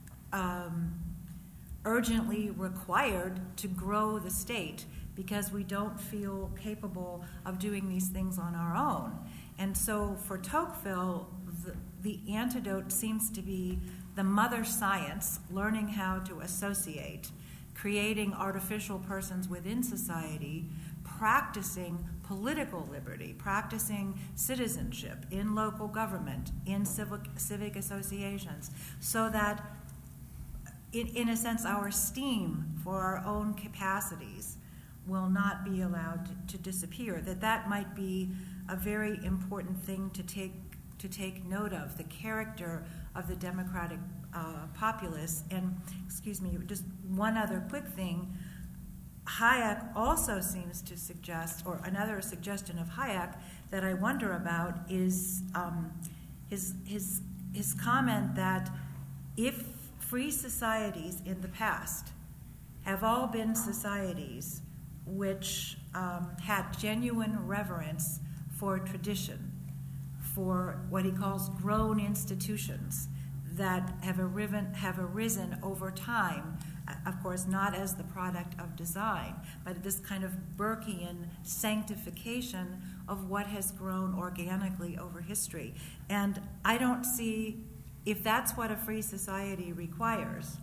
Speaker 9: um, urgently required to grow the state because we don't feel capable of doing these things on our own. And so for Tocqueville, the, the antidote seems to be the mother science, learning how to associate, creating artificial persons within society, practicing political liberty, practicing citizenship in local government, in civic, civic associations, so that, in, in a sense, our esteem for our own capacities will not be allowed to, to disappear, that that might be a very important thing to take to take note of, the character of the democratic uh, populace. And, excuse me, just one other quick thing, Hayek also seems to suggest, or another suggestion of Hayek that I wonder about is um, his, his, his comment that if free societies in the past have all been societies which um, had genuine reverence for tradition, for what he calls grown institutions that have arisen, have arisen over time, of course not as the product of design, but this kind of Burkean sanctification of what has grown organically over history. And I don't see, if that's what a free society requires,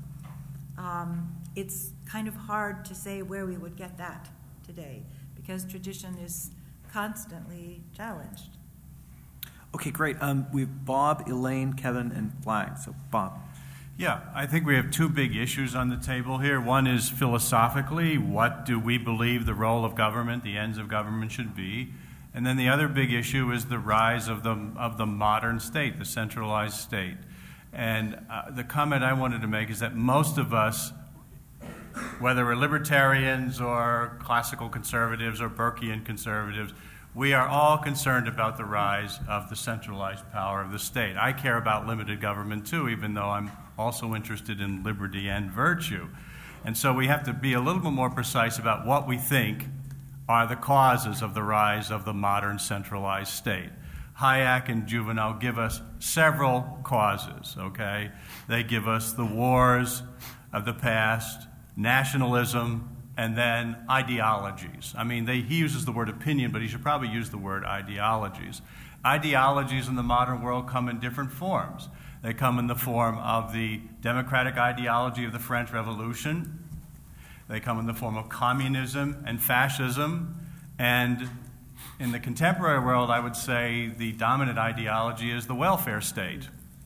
Speaker 9: um, it's kind of hard to say where we would get that today, because tradition is constantly challenged.
Speaker 1: Okay, great. Um, we have Bob, Elaine, Kevin, and Flag. So, Bob.
Speaker 11: Yeah, I think we have two big issues on the table here. One is philosophically, what do we believe the role of government, the ends of government should be? And then the other big issue is the rise of the, of the modern state, the centralized state. And uh, the comment I wanted to make is that most of us, whether we're libertarians or classical conservatives or Burkean conservatives, we are all concerned about the rise of the centralized power of the state. I care about limited government too, even though I'm also interested in liberty and virtue. And so we have to be a little bit more precise about what we think are the causes of the rise of the modern centralized state. Hayek and Juvenal give us several causes, okay? They give us the wars of the past, nationalism, and then ideologies. I mean, they, he uses the word opinion, but he should probably use the word ideologies. Ideologies in the modern world come in different forms. They come in the form of the democratic ideology of the French Revolution. They come in the form of communism and fascism. And in the contemporary world, I would say the dominant ideology is the welfare state.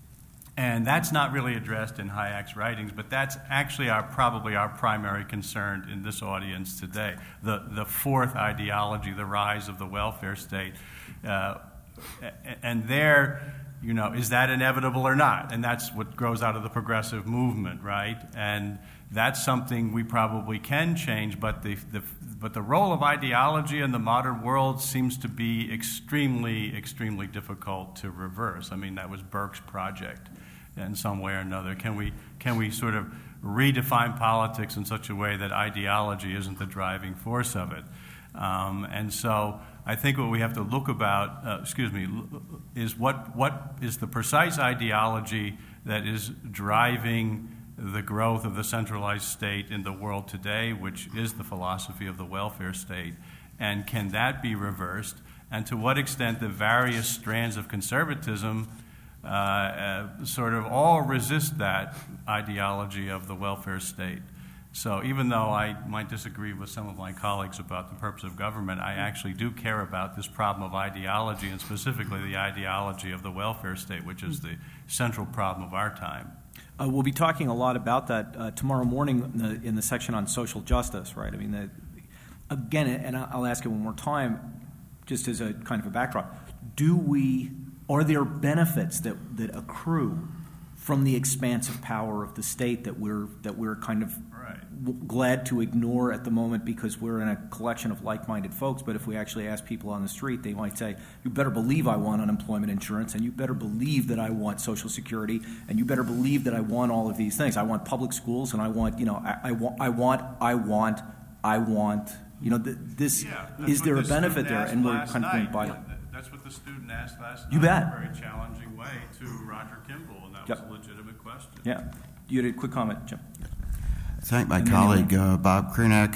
Speaker 11: And that's not really addressed in Hayek's writings, but that's actually our, probably our primary concern in this audience today. The, the fourth ideology, the rise of the welfare state. Uh, and there, you know, is that inevitable or not? And that's what grows out of the progressive movement, right? And that's something we probably can change, but the, the, but the role of ideology in the modern world seems to be extremely, extremely difficult to reverse. I mean, that was Burke's project in some way or another. Can we, can we sort of redefine politics in such a way that ideology isn't the driving force of it? Um, and so I think what we have to look about, uh, excuse me, is what, what is the precise ideology that is driving the growth of the centralized state in the world today, which is the philosophy of the welfare state? And can that be reversed? And to what extent the various strands of conservatism uh, uh, sort of all resist that ideology of the welfare state? So even though I might disagree with some of my colleagues about the purpose of government, I actually do care about this problem of ideology, and specifically the ideology of the welfare state, which is the central problem of our time.
Speaker 1: Uh, we'll be talking a lot about that uh, tomorrow morning in the, in the section on social justice, right? I mean, the, again, and I'll ask it one more time, just as a kind of a backdrop. Do we, are there benefits that, that accrue from the expansive power of the state that we're that we're kind of right. w- glad to ignore at the moment because we're in a collection of like-minded folks? But if we actually ask people on the street, they might say, "You better believe I want unemployment insurance, and you better believe that I want Social Security, and you better believe that I want all of these things. I want public schools, and I want, you know, I, I want, I want, I want, I want." You know, th- this
Speaker 11: yeah,
Speaker 1: is there a benefit there, and we're kind of going by it.
Speaker 11: That's what the student asked last
Speaker 1: you
Speaker 11: night
Speaker 1: bet.
Speaker 11: in a very challenging way to Roger Kimball, and that
Speaker 1: yep.
Speaker 11: was a legitimate question.
Speaker 1: Yeah. You had a quick comment, Jim.
Speaker 5: Thank my
Speaker 1: and
Speaker 5: colleague, uh, Bob Kranak,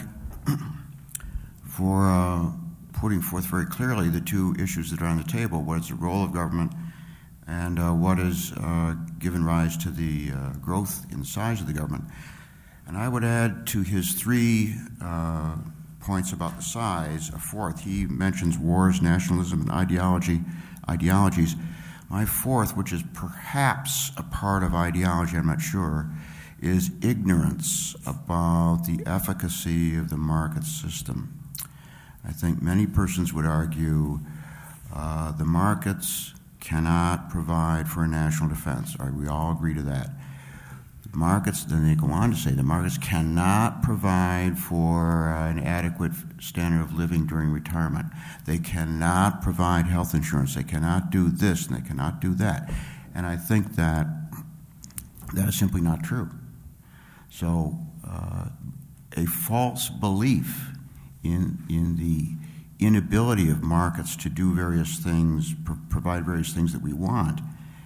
Speaker 5: for uh, putting forth very clearly the two issues that are on the table. What is the role of government, and uh, what has uh, given rise to the uh, growth in the size of the government. And I would add to his three uh, points about the size a fourth. He mentions wars, nationalism, and ideology, ideologies. My fourth, which is perhaps a part of ideology, I'm not sure, is ignorance about the efficacy of the market system. I think many persons would argue uh, the markets cannot provide for a national defense. Right? We all agree to that. Markets, then they go on to say, the markets cannot provide for uh, an adequate standard of living during retirement. They cannot provide health insurance. They cannot do this, and they cannot do that. And I think that that is simply not true. So uh, a false belief in, in the inability of markets to do various things, pr- provide various things that we want,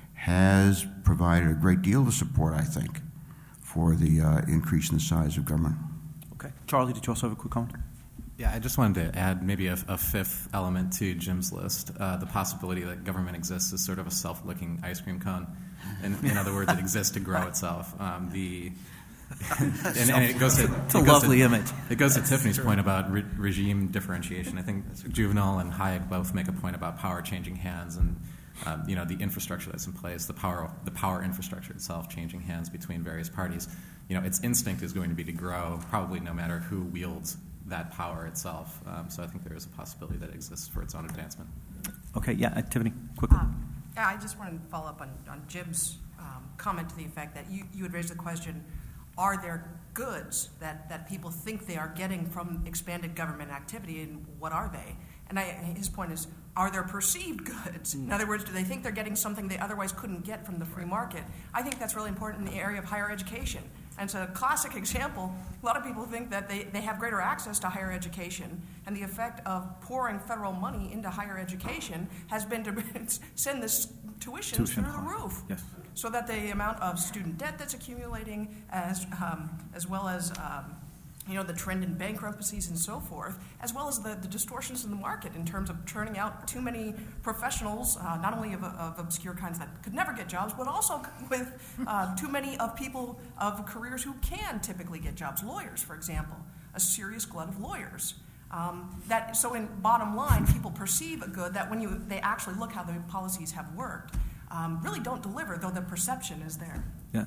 Speaker 5: has provided a great deal of support, I think, for the uh, increase in the size of government.
Speaker 1: Okay. Charlie, did you also have a quick comment?
Speaker 8: Yeah, I just wanted to add maybe a, a fifth element to Jim's list, uh, the possibility that government exists as sort of a self-licking ice cream cone. In, in other words, it exists to grow itself. Um, the and, and it goes to
Speaker 1: it's a
Speaker 8: it goes
Speaker 1: lovely
Speaker 8: to,
Speaker 1: image.
Speaker 8: It goes to Tiffany's point about re- regime differentiation. I think Juvenal and Hayek both make a point about power changing hands and um, you know the infrastructure that's in place, the power the power infrastructure itself changing hands between various parties. You know, its instinct is going to be to grow, probably no matter who wields that power itself. Um, so I think there is a possibility that it exists for its own advancement.
Speaker 1: Okay. Yeah, uh, Tiffany, quickly.
Speaker 10: Um, yeah, I just wanted to follow up on, on Jim's um, comment to the effect that you, you had raised the question, are there goods that, that people think they are getting from expanded government activity, and what are they? And I, his point is, are there perceived goods? In other words, do they think they're getting something they otherwise couldn't get from the free market? I think that's really important in the area of higher education. And it's a classic example. A lot of people think that they, they have greater access to higher education, and the effect of pouring federal money into higher education has been to send this tuition,
Speaker 1: Tuition
Speaker 10: through the
Speaker 1: high.
Speaker 10: roof.
Speaker 1: Yes.
Speaker 10: So that the amount of student debt that's accumulating, as um, as well as um, you know the trend in bankruptcies and so forth, as well as the, the distortions in the market in terms of turning out too many professionals, uh, not only of, of obscure kinds that could never get jobs, but also with uh, too many of people of careers who can typically get jobs. Lawyers, for example, a serious glut of lawyers. Um, that so in bottom line, people perceive a good that when you they actually look how the policies have worked, um, really don't deliver, though the perception is there.
Speaker 1: Yeah.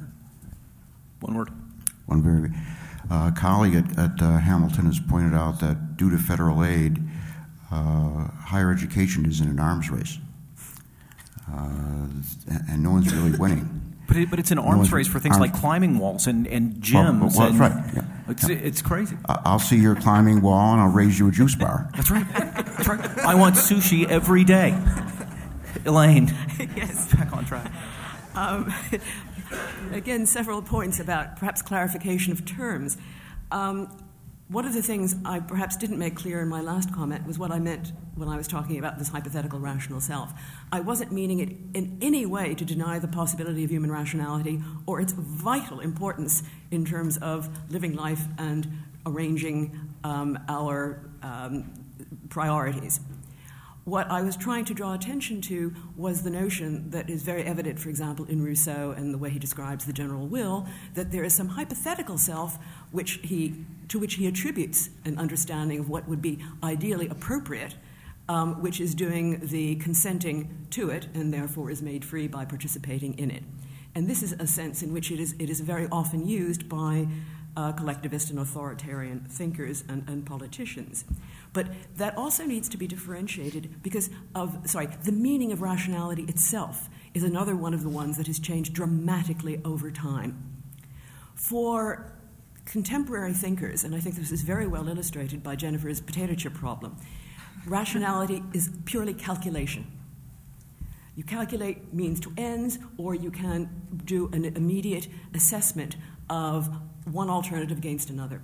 Speaker 1: One word.
Speaker 5: One very uh, colleague at, at uh, Hamilton has pointed out that due to federal aid, uh, higher education is in an arms race, uh, and no one's really winning.
Speaker 1: But, it, but it's an
Speaker 5: No
Speaker 1: arms
Speaker 5: one's-
Speaker 1: race for things
Speaker 5: arms-
Speaker 1: like climbing walls and, and
Speaker 5: Well,
Speaker 1: gyms.
Speaker 5: well,
Speaker 1: and
Speaker 5: that's right. Yeah.
Speaker 1: It's, it's crazy.
Speaker 5: I- I'll see your climbing wall, and I'll raise you a juice bar.
Speaker 1: That's right. That's right. I want sushi every day. Elaine,
Speaker 2: Yes.
Speaker 1: back on track.
Speaker 2: Um, again, several points about perhaps clarification of terms. Um, one of the things I perhaps didn't make clear in my last comment was what I meant when I was talking about this hypothetical rational self. I wasn't meaning it in any way to deny the possibility of human rationality or its vital importance in terms of living life and arranging um, our um, priorities. What I was trying to draw attention to was the notion that is very evident, for example, in Rousseau and the way he describes the general will, that there is some hypothetical self which he, to which he attributes an understanding of what would be ideally appropriate, um, which is doing the consenting to it and therefore is made free by participating in it. And this is a sense in which it is, it is very often used by uh, collectivist and authoritarian thinkers and, and politicians. But that also needs to be differentiated because of, sorry, the meaning of rationality itself is another one of the ones that has changed dramatically over time. For contemporary thinkers, and I think this is very well illustrated by Jennifer's potato chip problem, rationality is purely calculation. You calculate means to ends, or you can do an immediate assessment of one alternative against another.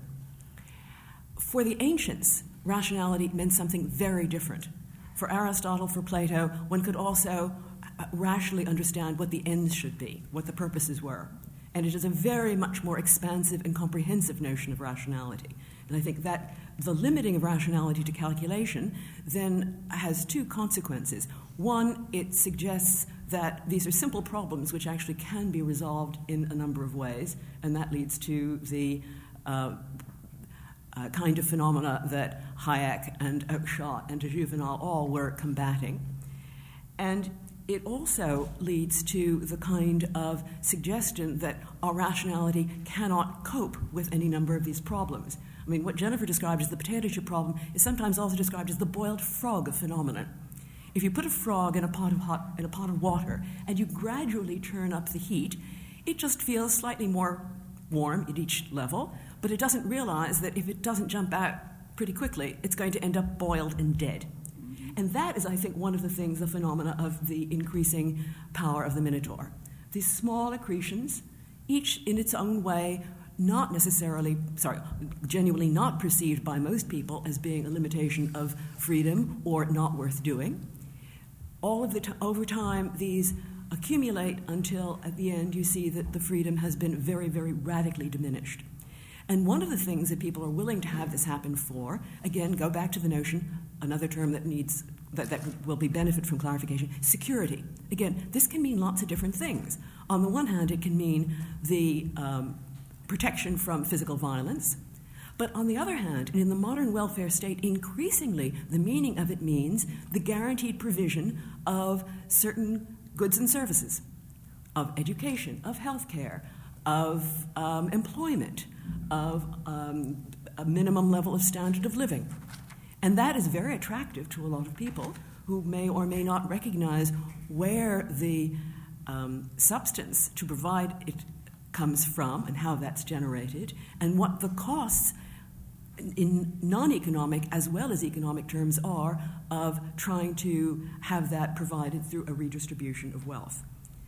Speaker 2: For the ancients, rationality meant something very different. For Aristotle, for Plato, one could also rationally understand what the ends should be, what the purposes were. And it is a very much more expansive and comprehensive notion of rationality. And I think that the limiting of rationality to calculation then has two consequences. One, it suggests that these are simple problems which actually can be resolved in a number of ways, and that leads to the uh, uh, kind of phenomena that Hayek and Oakeshott and de Juvenal all were combating. And it also leads to the kind of suggestion that our rationality cannot cope with any number of these problems. I mean, what Jennifer described as the potato chip problem is sometimes also described as the boiled frog phenomenon. If you put a frog in a pot of hot in a pot of water and you gradually turn up the heat, it just feels slightly more warm at each level, but it doesn't realize that if it doesn't jump out pretty quickly, it's going to end up boiled and dead. And that is, I think, one of the things, the phenomena of the increasing power of the Minotaur. These small accretions, each in its own way, not necessarily, sorry, genuinely not perceived by most people as being a limitation of freedom or not worth doing. All of the t- over time, these accumulate until at the end you see that the freedom has been very, very radically diminished. And one of the things that people are willing to have this happen for, again, go back to the notion, another term that needs that, that will be benefit from clarification, security. Again, this can mean lots of different things. On the one hand, it can mean the um, protection from physical violence. But on the other hand, in the modern welfare state, increasingly the meaning of it means the guaranteed provision of certain goods and services, of education, of healthcare, of um, employment, of um, a minimum level of standard of living. And that is very attractive to a lot of people who may or may not recognize where the um, substance to provide it comes from and how that's generated, and what the costs in non-economic as well as economic terms are of trying to have that provided through a redistribution of wealth.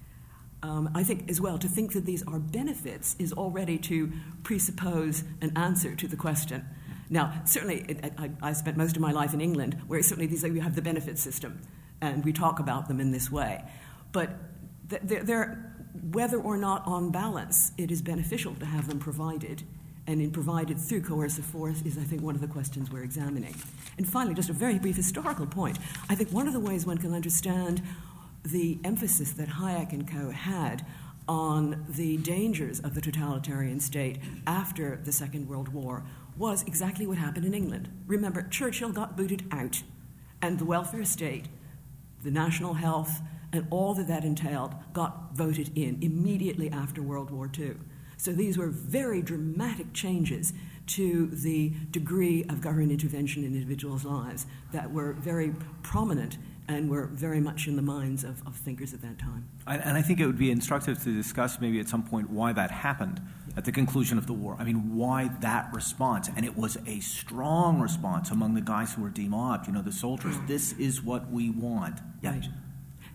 Speaker 2: Um, I think as well, to think that these are benefits is already to presuppose an answer to the question. Now, certainly, it, I, I spent most of my life in England, where certainly these we have the benefit system, and we talk about them in this way. But they're, they're, whether or not on balance it is beneficial to have them provided, and in provided through coercive force is, I think, one of the questions we're examining. And finally, just a very brief historical point. I think one of the ways one can understand the emphasis that Hayek and co. had on the dangers of the totalitarian state after the Second World War was exactly what happened in England. Remember, Churchill got booted out, and the welfare state, the national health, and all that that entailed got voted in immediately after World War Two. So these were very dramatic changes to the degree of government intervention in individuals' lives that were very prominent and were very much in the minds of, of thinkers at that time.
Speaker 1: And I think it would be instructive to discuss maybe at some point why that happened at the conclusion of the war. I mean, why that response? And it was a strong response among the guys who were demobbed, you know, the soldiers. This is what we want. Yeah.
Speaker 2: Right.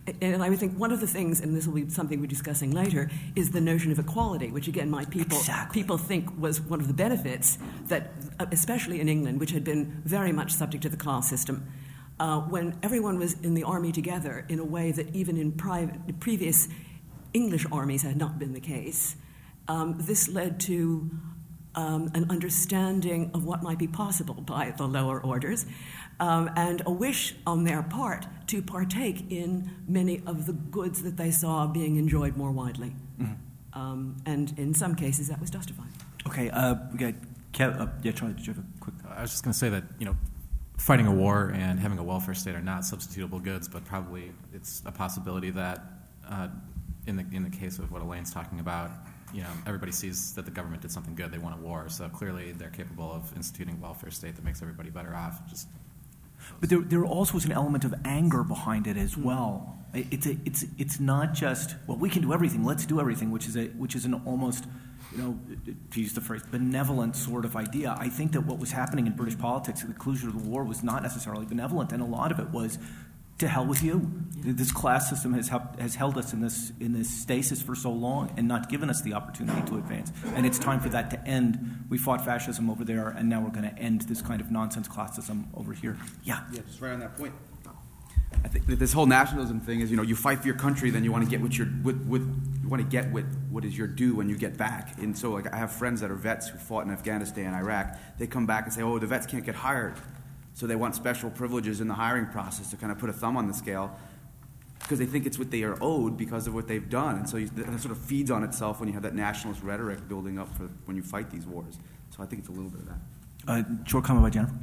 Speaker 2: And I would think one of the things, and this will be something we're discussing later, is the notion of equality, which again might people
Speaker 1: Exactly.
Speaker 2: people think was one of the benefits that, especially in England, which had been very much subject to the class system, uh, when everyone was in the army together in a way that even in private, previous English armies had not been the case. Um, this led to um, an understanding of what might be possible by the lower orders, um, and a wish on their part to partake in many of the goods that they saw being enjoyed more widely. Mm-hmm. Um, and in some cases, that was justified.
Speaker 1: Okay, uh, we got Kev. Uh, yeah, Charlie, did you have a quick?
Speaker 8: I was just going to say that, you know, fighting a war and having a welfare state are not substitutable goods, but probably it's a possibility that, uh, in the in the case of what Elaine's talking about, you know, everybody sees that the government did something good, they want a war, so clearly they're capable of instituting a welfare state that makes everybody better off. Just
Speaker 1: But there, there also is an element of anger behind it as well. It's a, it's it's not just, well, we can do everything, let's do everything, which is a which is an almost, you know, to use the phrase, benevolent sort of idea. I think that what was happening in British politics at the conclusion of the war was not necessarily benevolent, and a lot of it was, to hell with you. Yeah. This class system has helped, has held us in this in this stasis for so long and not given us the opportunity to advance. And it's time for that to end. We fought fascism over there, and now we're going to end this kind of nonsense classism over here. Yeah.
Speaker 3: Yeah, just right on that point. I think that this whole nationalism thing is, you know, you fight for your country, then you want to get what you're with, with you want to get what, what is your due when you get back. And so, like, I have friends that are vets who fought in Afghanistan, Iraq. They come back and say, "Oh, the vets can't get hired." So they want special privileges in the hiring process to kind of put a thumb on the scale because they think it's what they are owed because of what they've done. And so you, that sort of feeds on itself when you have that nationalist rhetoric building up for when you fight these wars. So I think it's a little bit of that.
Speaker 1: Uh, short comment by Jennifer.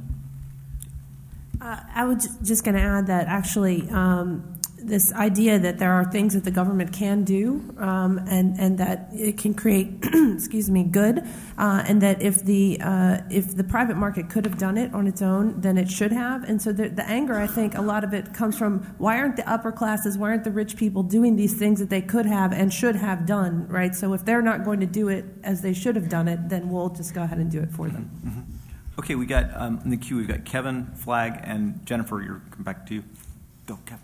Speaker 6: Uh, I was just going to add that actually um, this idea that there are things that the government can do um, and and that it can create, excuse me, good, uh, and that if the uh, if the private market could have done it on its own, then it should have. And so the, the anger, I think, a lot of it comes from why aren't the upper classes, why aren't the rich people doing these things that they could have and should have done, right? So if they're not going to do it as they should have done it, then we'll just go ahead and do it for them.
Speaker 1: Mm-hmm. Okay, we got um, in the queue. We've got Kevin, Flag, and Jennifer. You're coming back to you. Go, Kevin.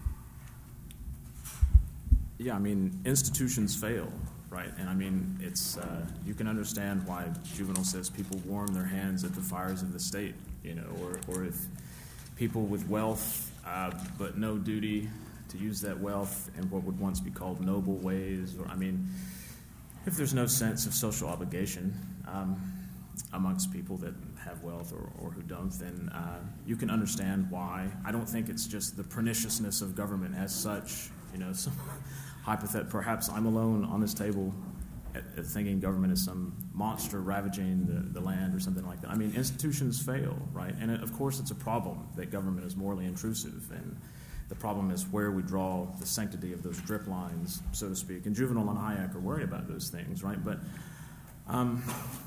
Speaker 12: Yeah, I mean, institutions fail, right? And I mean, it's uh, you can understand why Juvenal says people warm their hands at the fires of the state, you know, or or if people with wealth uh, but no duty to use that wealth in what would once be called noble ways, or I mean, if there's no sense of social obligation um, amongst people that have wealth or, or who don't, then uh, you can understand why. I don't think it's just the perniciousness of government as such, you know, some hypothet. Perhaps I'm alone on this table at, at thinking government is some monster ravaging the, the land or something like that. I mean, institutions fail, right? And it, of course it's a problem that government is morally intrusive, and the problem is where we draw the sanctity of those drip lines, so to speak. And Juvenal and Hayek are worried about those things, right? But um,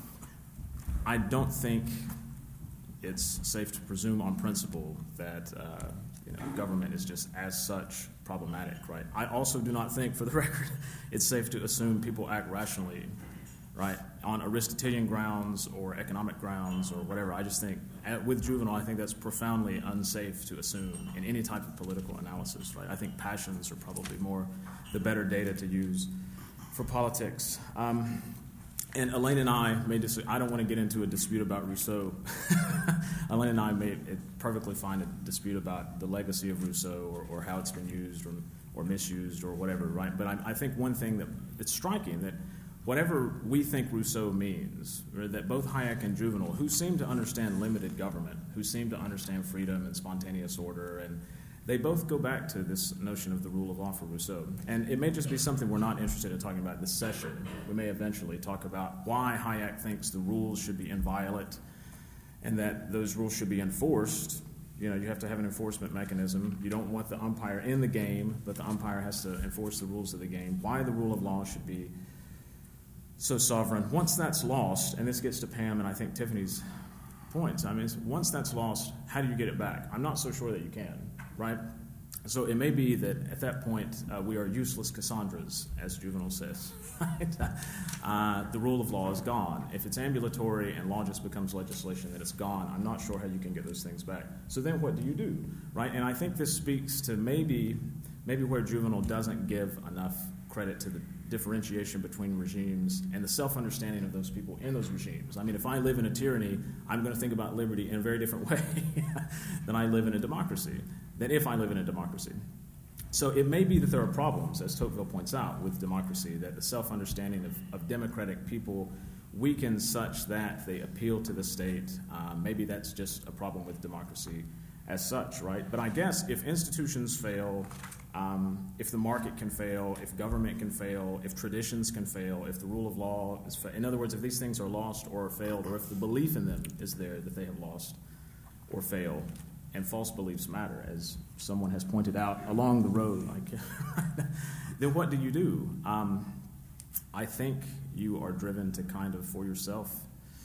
Speaker 12: I don't think it's safe to presume on principle that uh, you know, government is just as such problematic, right? I also do not think, for the record, it's safe to assume people act rationally, right, on Aristotelian grounds or economic grounds or whatever. I just think, with Juvenal, I think that's profoundly unsafe to assume in any type of political analysis, right? I think passions are probably more the better data to use for politics. Um, And Elaine and I may disagree. I don't want to get into a dispute about Rousseau. Elaine and I may perfectly find a dispute about the legacy of Rousseau or, or how it's been used or, or misused or whatever, right? But I, I think one thing that it's striking that whatever we think Rousseau means, or that both Hayek and Juvenal, who seem to understand limited government, who seem to understand freedom and spontaneous order, and they both go back to this notion of the rule of law for Rousseau. And it may just be something we're not interested in talking about this session. We may eventually talk about why Hayek thinks the rules should be inviolate and that those rules should be enforced. You know, you have to have an enforcement mechanism. You don't want the umpire in the game, but the umpire has to enforce the rules of the game. Why the rule of law should be so sovereign. Once that's lost, and this gets to Pam and I think Tiffany's points, I mean, once that's lost, how do you get it back? I'm not so sure that you can. Right? So it may be that at that point uh, we are useless Cassandras, as Juvenal says. Right? Uh, the rule of law is gone. If it's ambulatory and law just becomes legislation, then it's gone. I'm not sure how you can get those things back. So then what do you do? Right? And I think this speaks to maybe maybe where Juvenal doesn't give enough credit to the differentiation between regimes and the self-understanding of those people in those regimes. I mean, if I live in a tyranny, I'm going to think about liberty in a very different way than I live in a democracy, than if I live in a democracy. So it may be that there are problems, as Tocqueville points out, with democracy, that the self-understanding of, of democratic people weakens such that they appeal to the state. Um, maybe that's just a problem with democracy as such, right? But I guess if institutions fail, um, if the market can fail, if government can fail, if traditions can fail, if the rule of law is fa- in other words, if these things are lost or failed, or if the belief in them is there that they have lost or failed, and false beliefs matter, as someone has pointed out along the road, like, then what do you do? Um, I think you are driven to kind of, for yourself,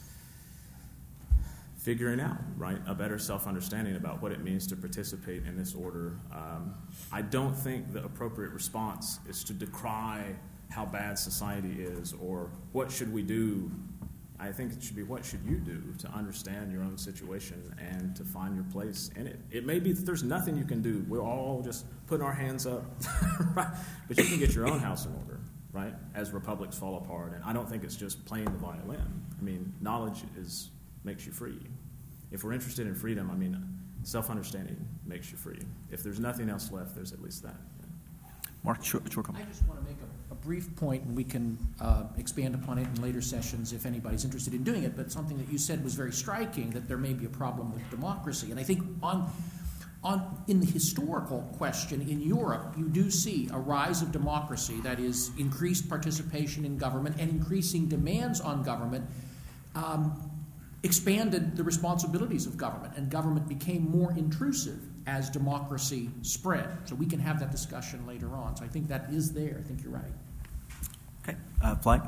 Speaker 12: figuring out, right, a better self-understanding about what it means to participate in this order. Um, I don't think the appropriate response is to decry how bad society is or what should we do. I think it should be what should you do to understand your own situation and to find your place in it. It may be that there's nothing you can do. We're all just putting our hands up, right? But you can get your own house in order, right, as republics fall apart. And I don't think it's just playing the violin. I mean, knowledge is makes you free. If we're interested in freedom, I mean, self-understanding makes you free. If there's nothing else left, there's at least that.
Speaker 1: Mark, sure, sure.
Speaker 4: I just want to make a, a brief point, and we can uh, expand upon it in later sessions if anybody's interested in doing it, but something that you said was very striking, that there may be a problem with democracy. And I think on, on in the historical question in Europe, you do see a rise of democracy, that is, increased participation in government and increasing demands on government, um, expanded the responsibilities of government, and government became more intrusive as democracy spread. So we can have that discussion later on. So I think that is there. I think you're right.
Speaker 1: Okay. Uh, Flag?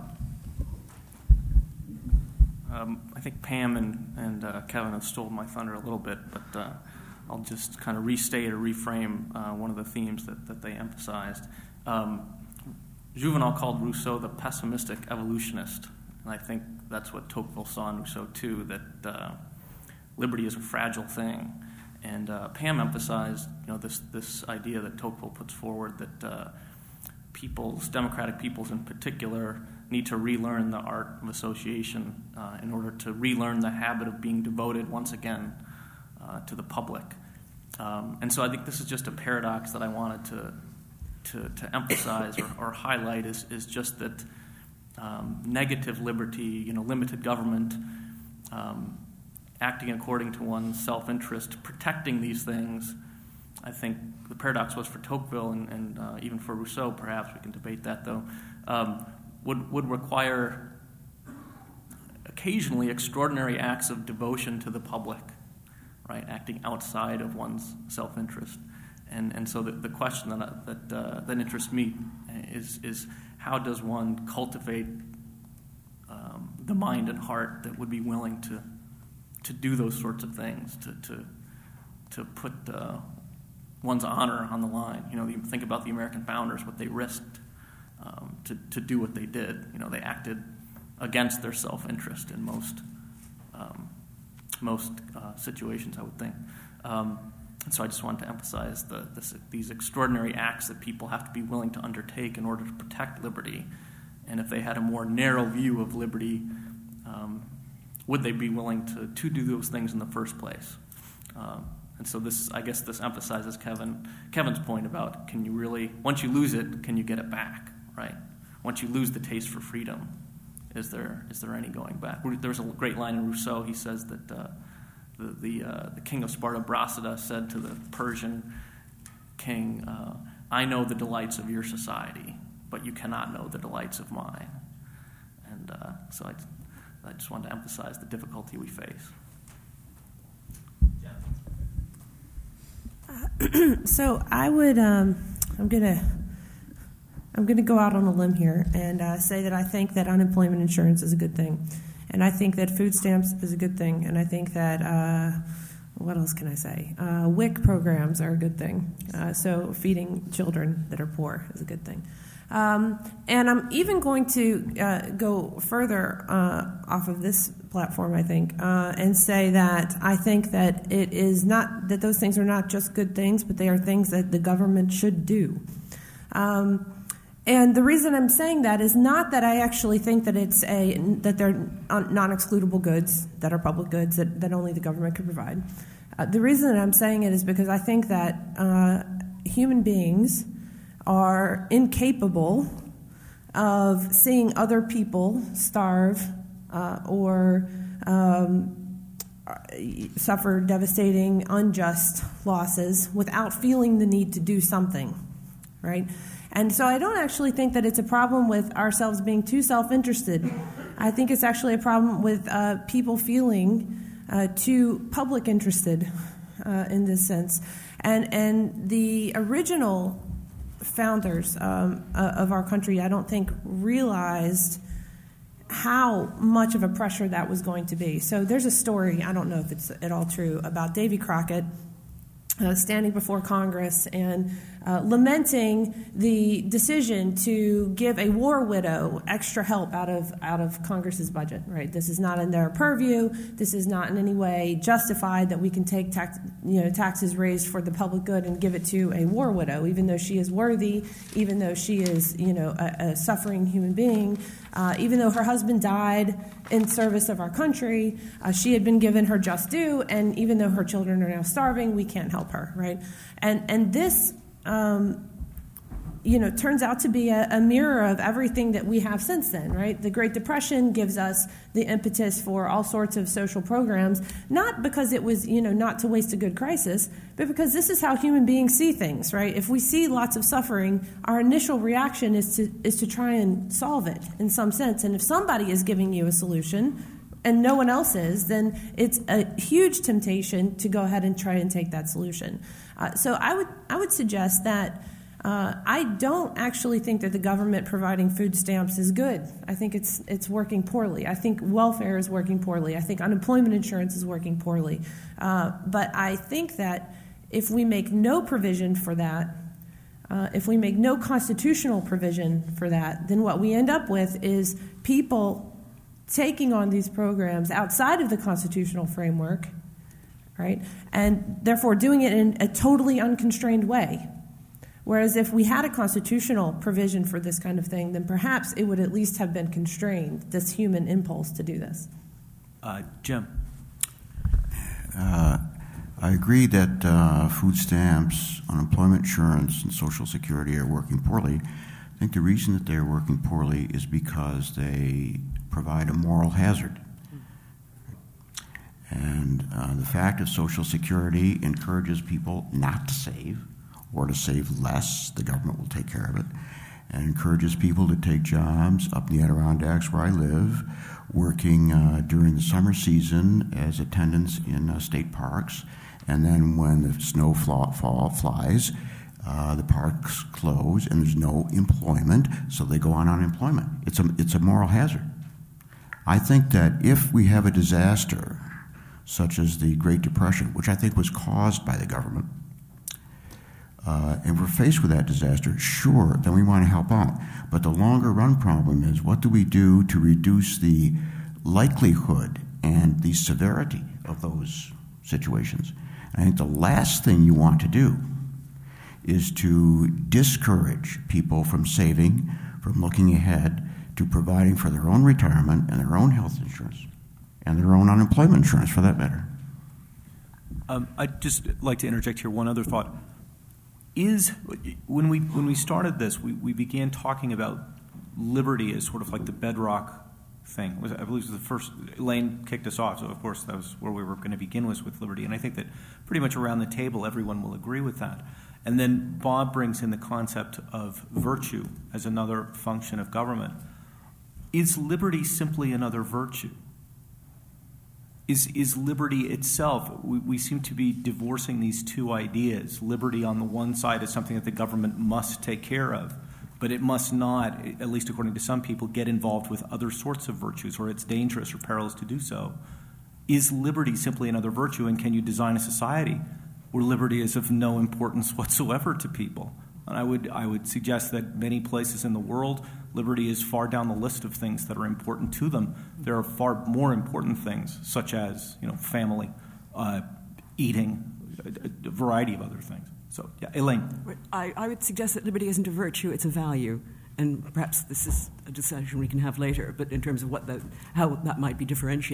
Speaker 14: Um, I think Pam and, and uh, Kevin have stolen my thunder a little bit, but uh, I'll just kind of restate or reframe uh, one of the themes that, that they emphasized. Um, Juvenal called Rousseau the pessimistic evolutionist, and I think that's what Tocqueville saw in Rousseau too, that uh, liberty is a fragile thing. And uh, Pam emphasized, you know, this this idea that Tocqueville puts forward, that uh, peoples, democratic peoples in particular, need to relearn the art of association uh, in order to relearn the habit of being devoted once again uh, to the public. Um, and so I think this is just a paradox that I wanted to to, to emphasize or, or highlight is is just that um, negative liberty, you know, limited government, um, acting according to one's self-interest, protecting these things. I think the paradox was for Tocqueville and, and uh, even for Rousseau, perhaps, we can debate that though, um, would, would require occasionally extraordinary acts of devotion to the public, right, acting outside of one's self-interest. And, and so the, the question that, that, uh, that interests me is, is how does one cultivate um, the mind and heart that would be willing to to do those sorts of things, to to to put uh, one's honor on the line. You know, you think about the American founders, what they risked um, to to do what they did. You know, they acted against their self-interest in most um, most uh, situations, I would think. Um, and so I just wanted to emphasize the, this, these extraordinary acts that people have to be willing to undertake in order to protect liberty. And if they had a more narrow view of liberty, um, would they be willing to, to do those things in the first place? Um, and so this, I guess this emphasizes Kevin Kevin's point about, can you really, once you lose it, can you get it back, right? Once you lose the taste for freedom, is there is there any going back? There's a great line in Rousseau. He says that uh, the the, uh, the king of Sparta, Brasida, said to the Persian king, uh, I know the delights of your society, but you cannot know the delights of mine. And uh, so I I just wanted to emphasize the difficulty we face.
Speaker 6: Uh, so I would, um, I'm gonna, I'm gonna go out on a limb here and uh, say that I think that unemployment insurance is a good thing, and I think that food stamps is a good thing, and I think that uh, what else can I say? Uh, W I C programs are a good thing. Uh, so feeding children that are poor is a good thing. Um, and I'm even going to uh, go further uh, off of this platform, I think, uh, and say that I think that it is not, that those things are not just good things, but they are things that the government should do. Um, and the reason I'm saying that is not that I actually think that it's a, that they're non-excludable goods, that are public goods, that, that only the government can provide. Uh, the reason that I'm saying it is because I think that uh, human beings are incapable of seeing other people starve uh, or um, suffer devastating, unjust losses without feeling the need to do something, right? And so I don't actually think that it's a problem with ourselves being too self-interested. I think it's actually a problem with uh, people feeling uh, too public interested uh, in this sense. And, and the original founders um, uh, of our country, I don't think, realized how much of a pressure that was going to be. So there's a story, I don't know if it's at all true, about Davy Crockett uh, standing before Congress and uh, lamenting the decision to give a war widow extra help out of out of Congress's budget. Right? This is not in their purview. This is not in any way justified that we can take tax, you know, taxes raised for the public good and give it to a war widow, even though she is worthy, even though she is, you know, a, a suffering human being. Uh, even though her husband died in service of our country, uh, she had been given her just due, and even though her children are now starving, we can't help her, right? And and this, um, you know, turns out to be a, a mirror of everything that we have since then, right? The Great Depression gives us the impetus for all sorts of social programs, not because it was, you know, not to waste a good crisis, but because this is how human beings see things, right? If we see lots of suffering, our initial reaction is to is to try and solve it in some sense. And if somebody is giving you a solution and no one else is, then it's a huge temptation to go ahead and try and take that solution. Uh, so I would I would suggest that Uh, I don't actually think that the government providing food stamps is good. I think it's it's working poorly. I think welfare is working poorly. I think unemployment insurance is working poorly. Uh, but I think that if we make no provision for that, uh, if we make no constitutional provision for that, then what we end up with is people taking on these programs outside of the constitutional framework, right? And therefore doing it in a totally unconstrained way. Whereas if we had a constitutional provision for this kind of thing, then perhaps it would at least have been constrained, this human impulse to do this.
Speaker 1: Uh, Jim.
Speaker 5: Uh, I agree that uh, food stamps, unemployment insurance, and Social Security are working poorly. I think the reason that they're working poorly is because they provide a moral hazard. And uh, the fact of Social Security encourages people not to save, or to save less, the government will take care of it, and encourages people to take jobs up in the Adirondacks where I live, working uh, during the summer season as attendants in uh, state parks, and then when the snow fall, fall flies, uh, the parks close and there's no employment, so they go on unemployment. It's a, it's a moral hazard. I think that if we have a disaster, such as the Great Depression, which I think was caused by the government, Uh, and we're faced with that disaster, sure, then we want to help out. But the longer run problem is, what do we do to reduce the likelihood and the severity of those situations? And I think the last thing you want to do is to discourage people from saving, from looking ahead to providing for their own retirement and their own health insurance and their own unemployment insurance, for that matter.
Speaker 1: Um, I'd just like to interject here one other thought. Is when we when we started this, we, we began talking about liberty as sort of like the bedrock thing. I believe it was the first, Elaine kicked us off, so of course that was where we were going to begin was with liberty. And I think that pretty much around the table everyone will agree with that. And then Bob brings in the concept of virtue as another function of government. Is liberty simply another virtue? Is, is liberty itself, we, we seem to be divorcing these two ideas. Liberty on the one side is something that the government must take care of, but it must not, at least according to some people, get involved with other sorts of virtues, or it's dangerous or perilous to do so. Is liberty simply another virtue, and can you design a society where liberty is of no importance whatsoever to people? And I would, I would suggest that many places in the world, liberty is far down the list of things that are important to them. There are far more important things, such as, you know, family, uh, eating, a, a variety of other things. So, yeah, Elaine.
Speaker 2: I, I would suggest that liberty isn't a virtue, it's a value. And perhaps this is a discussion we can have later, but in terms of what the, how that might be differentiated.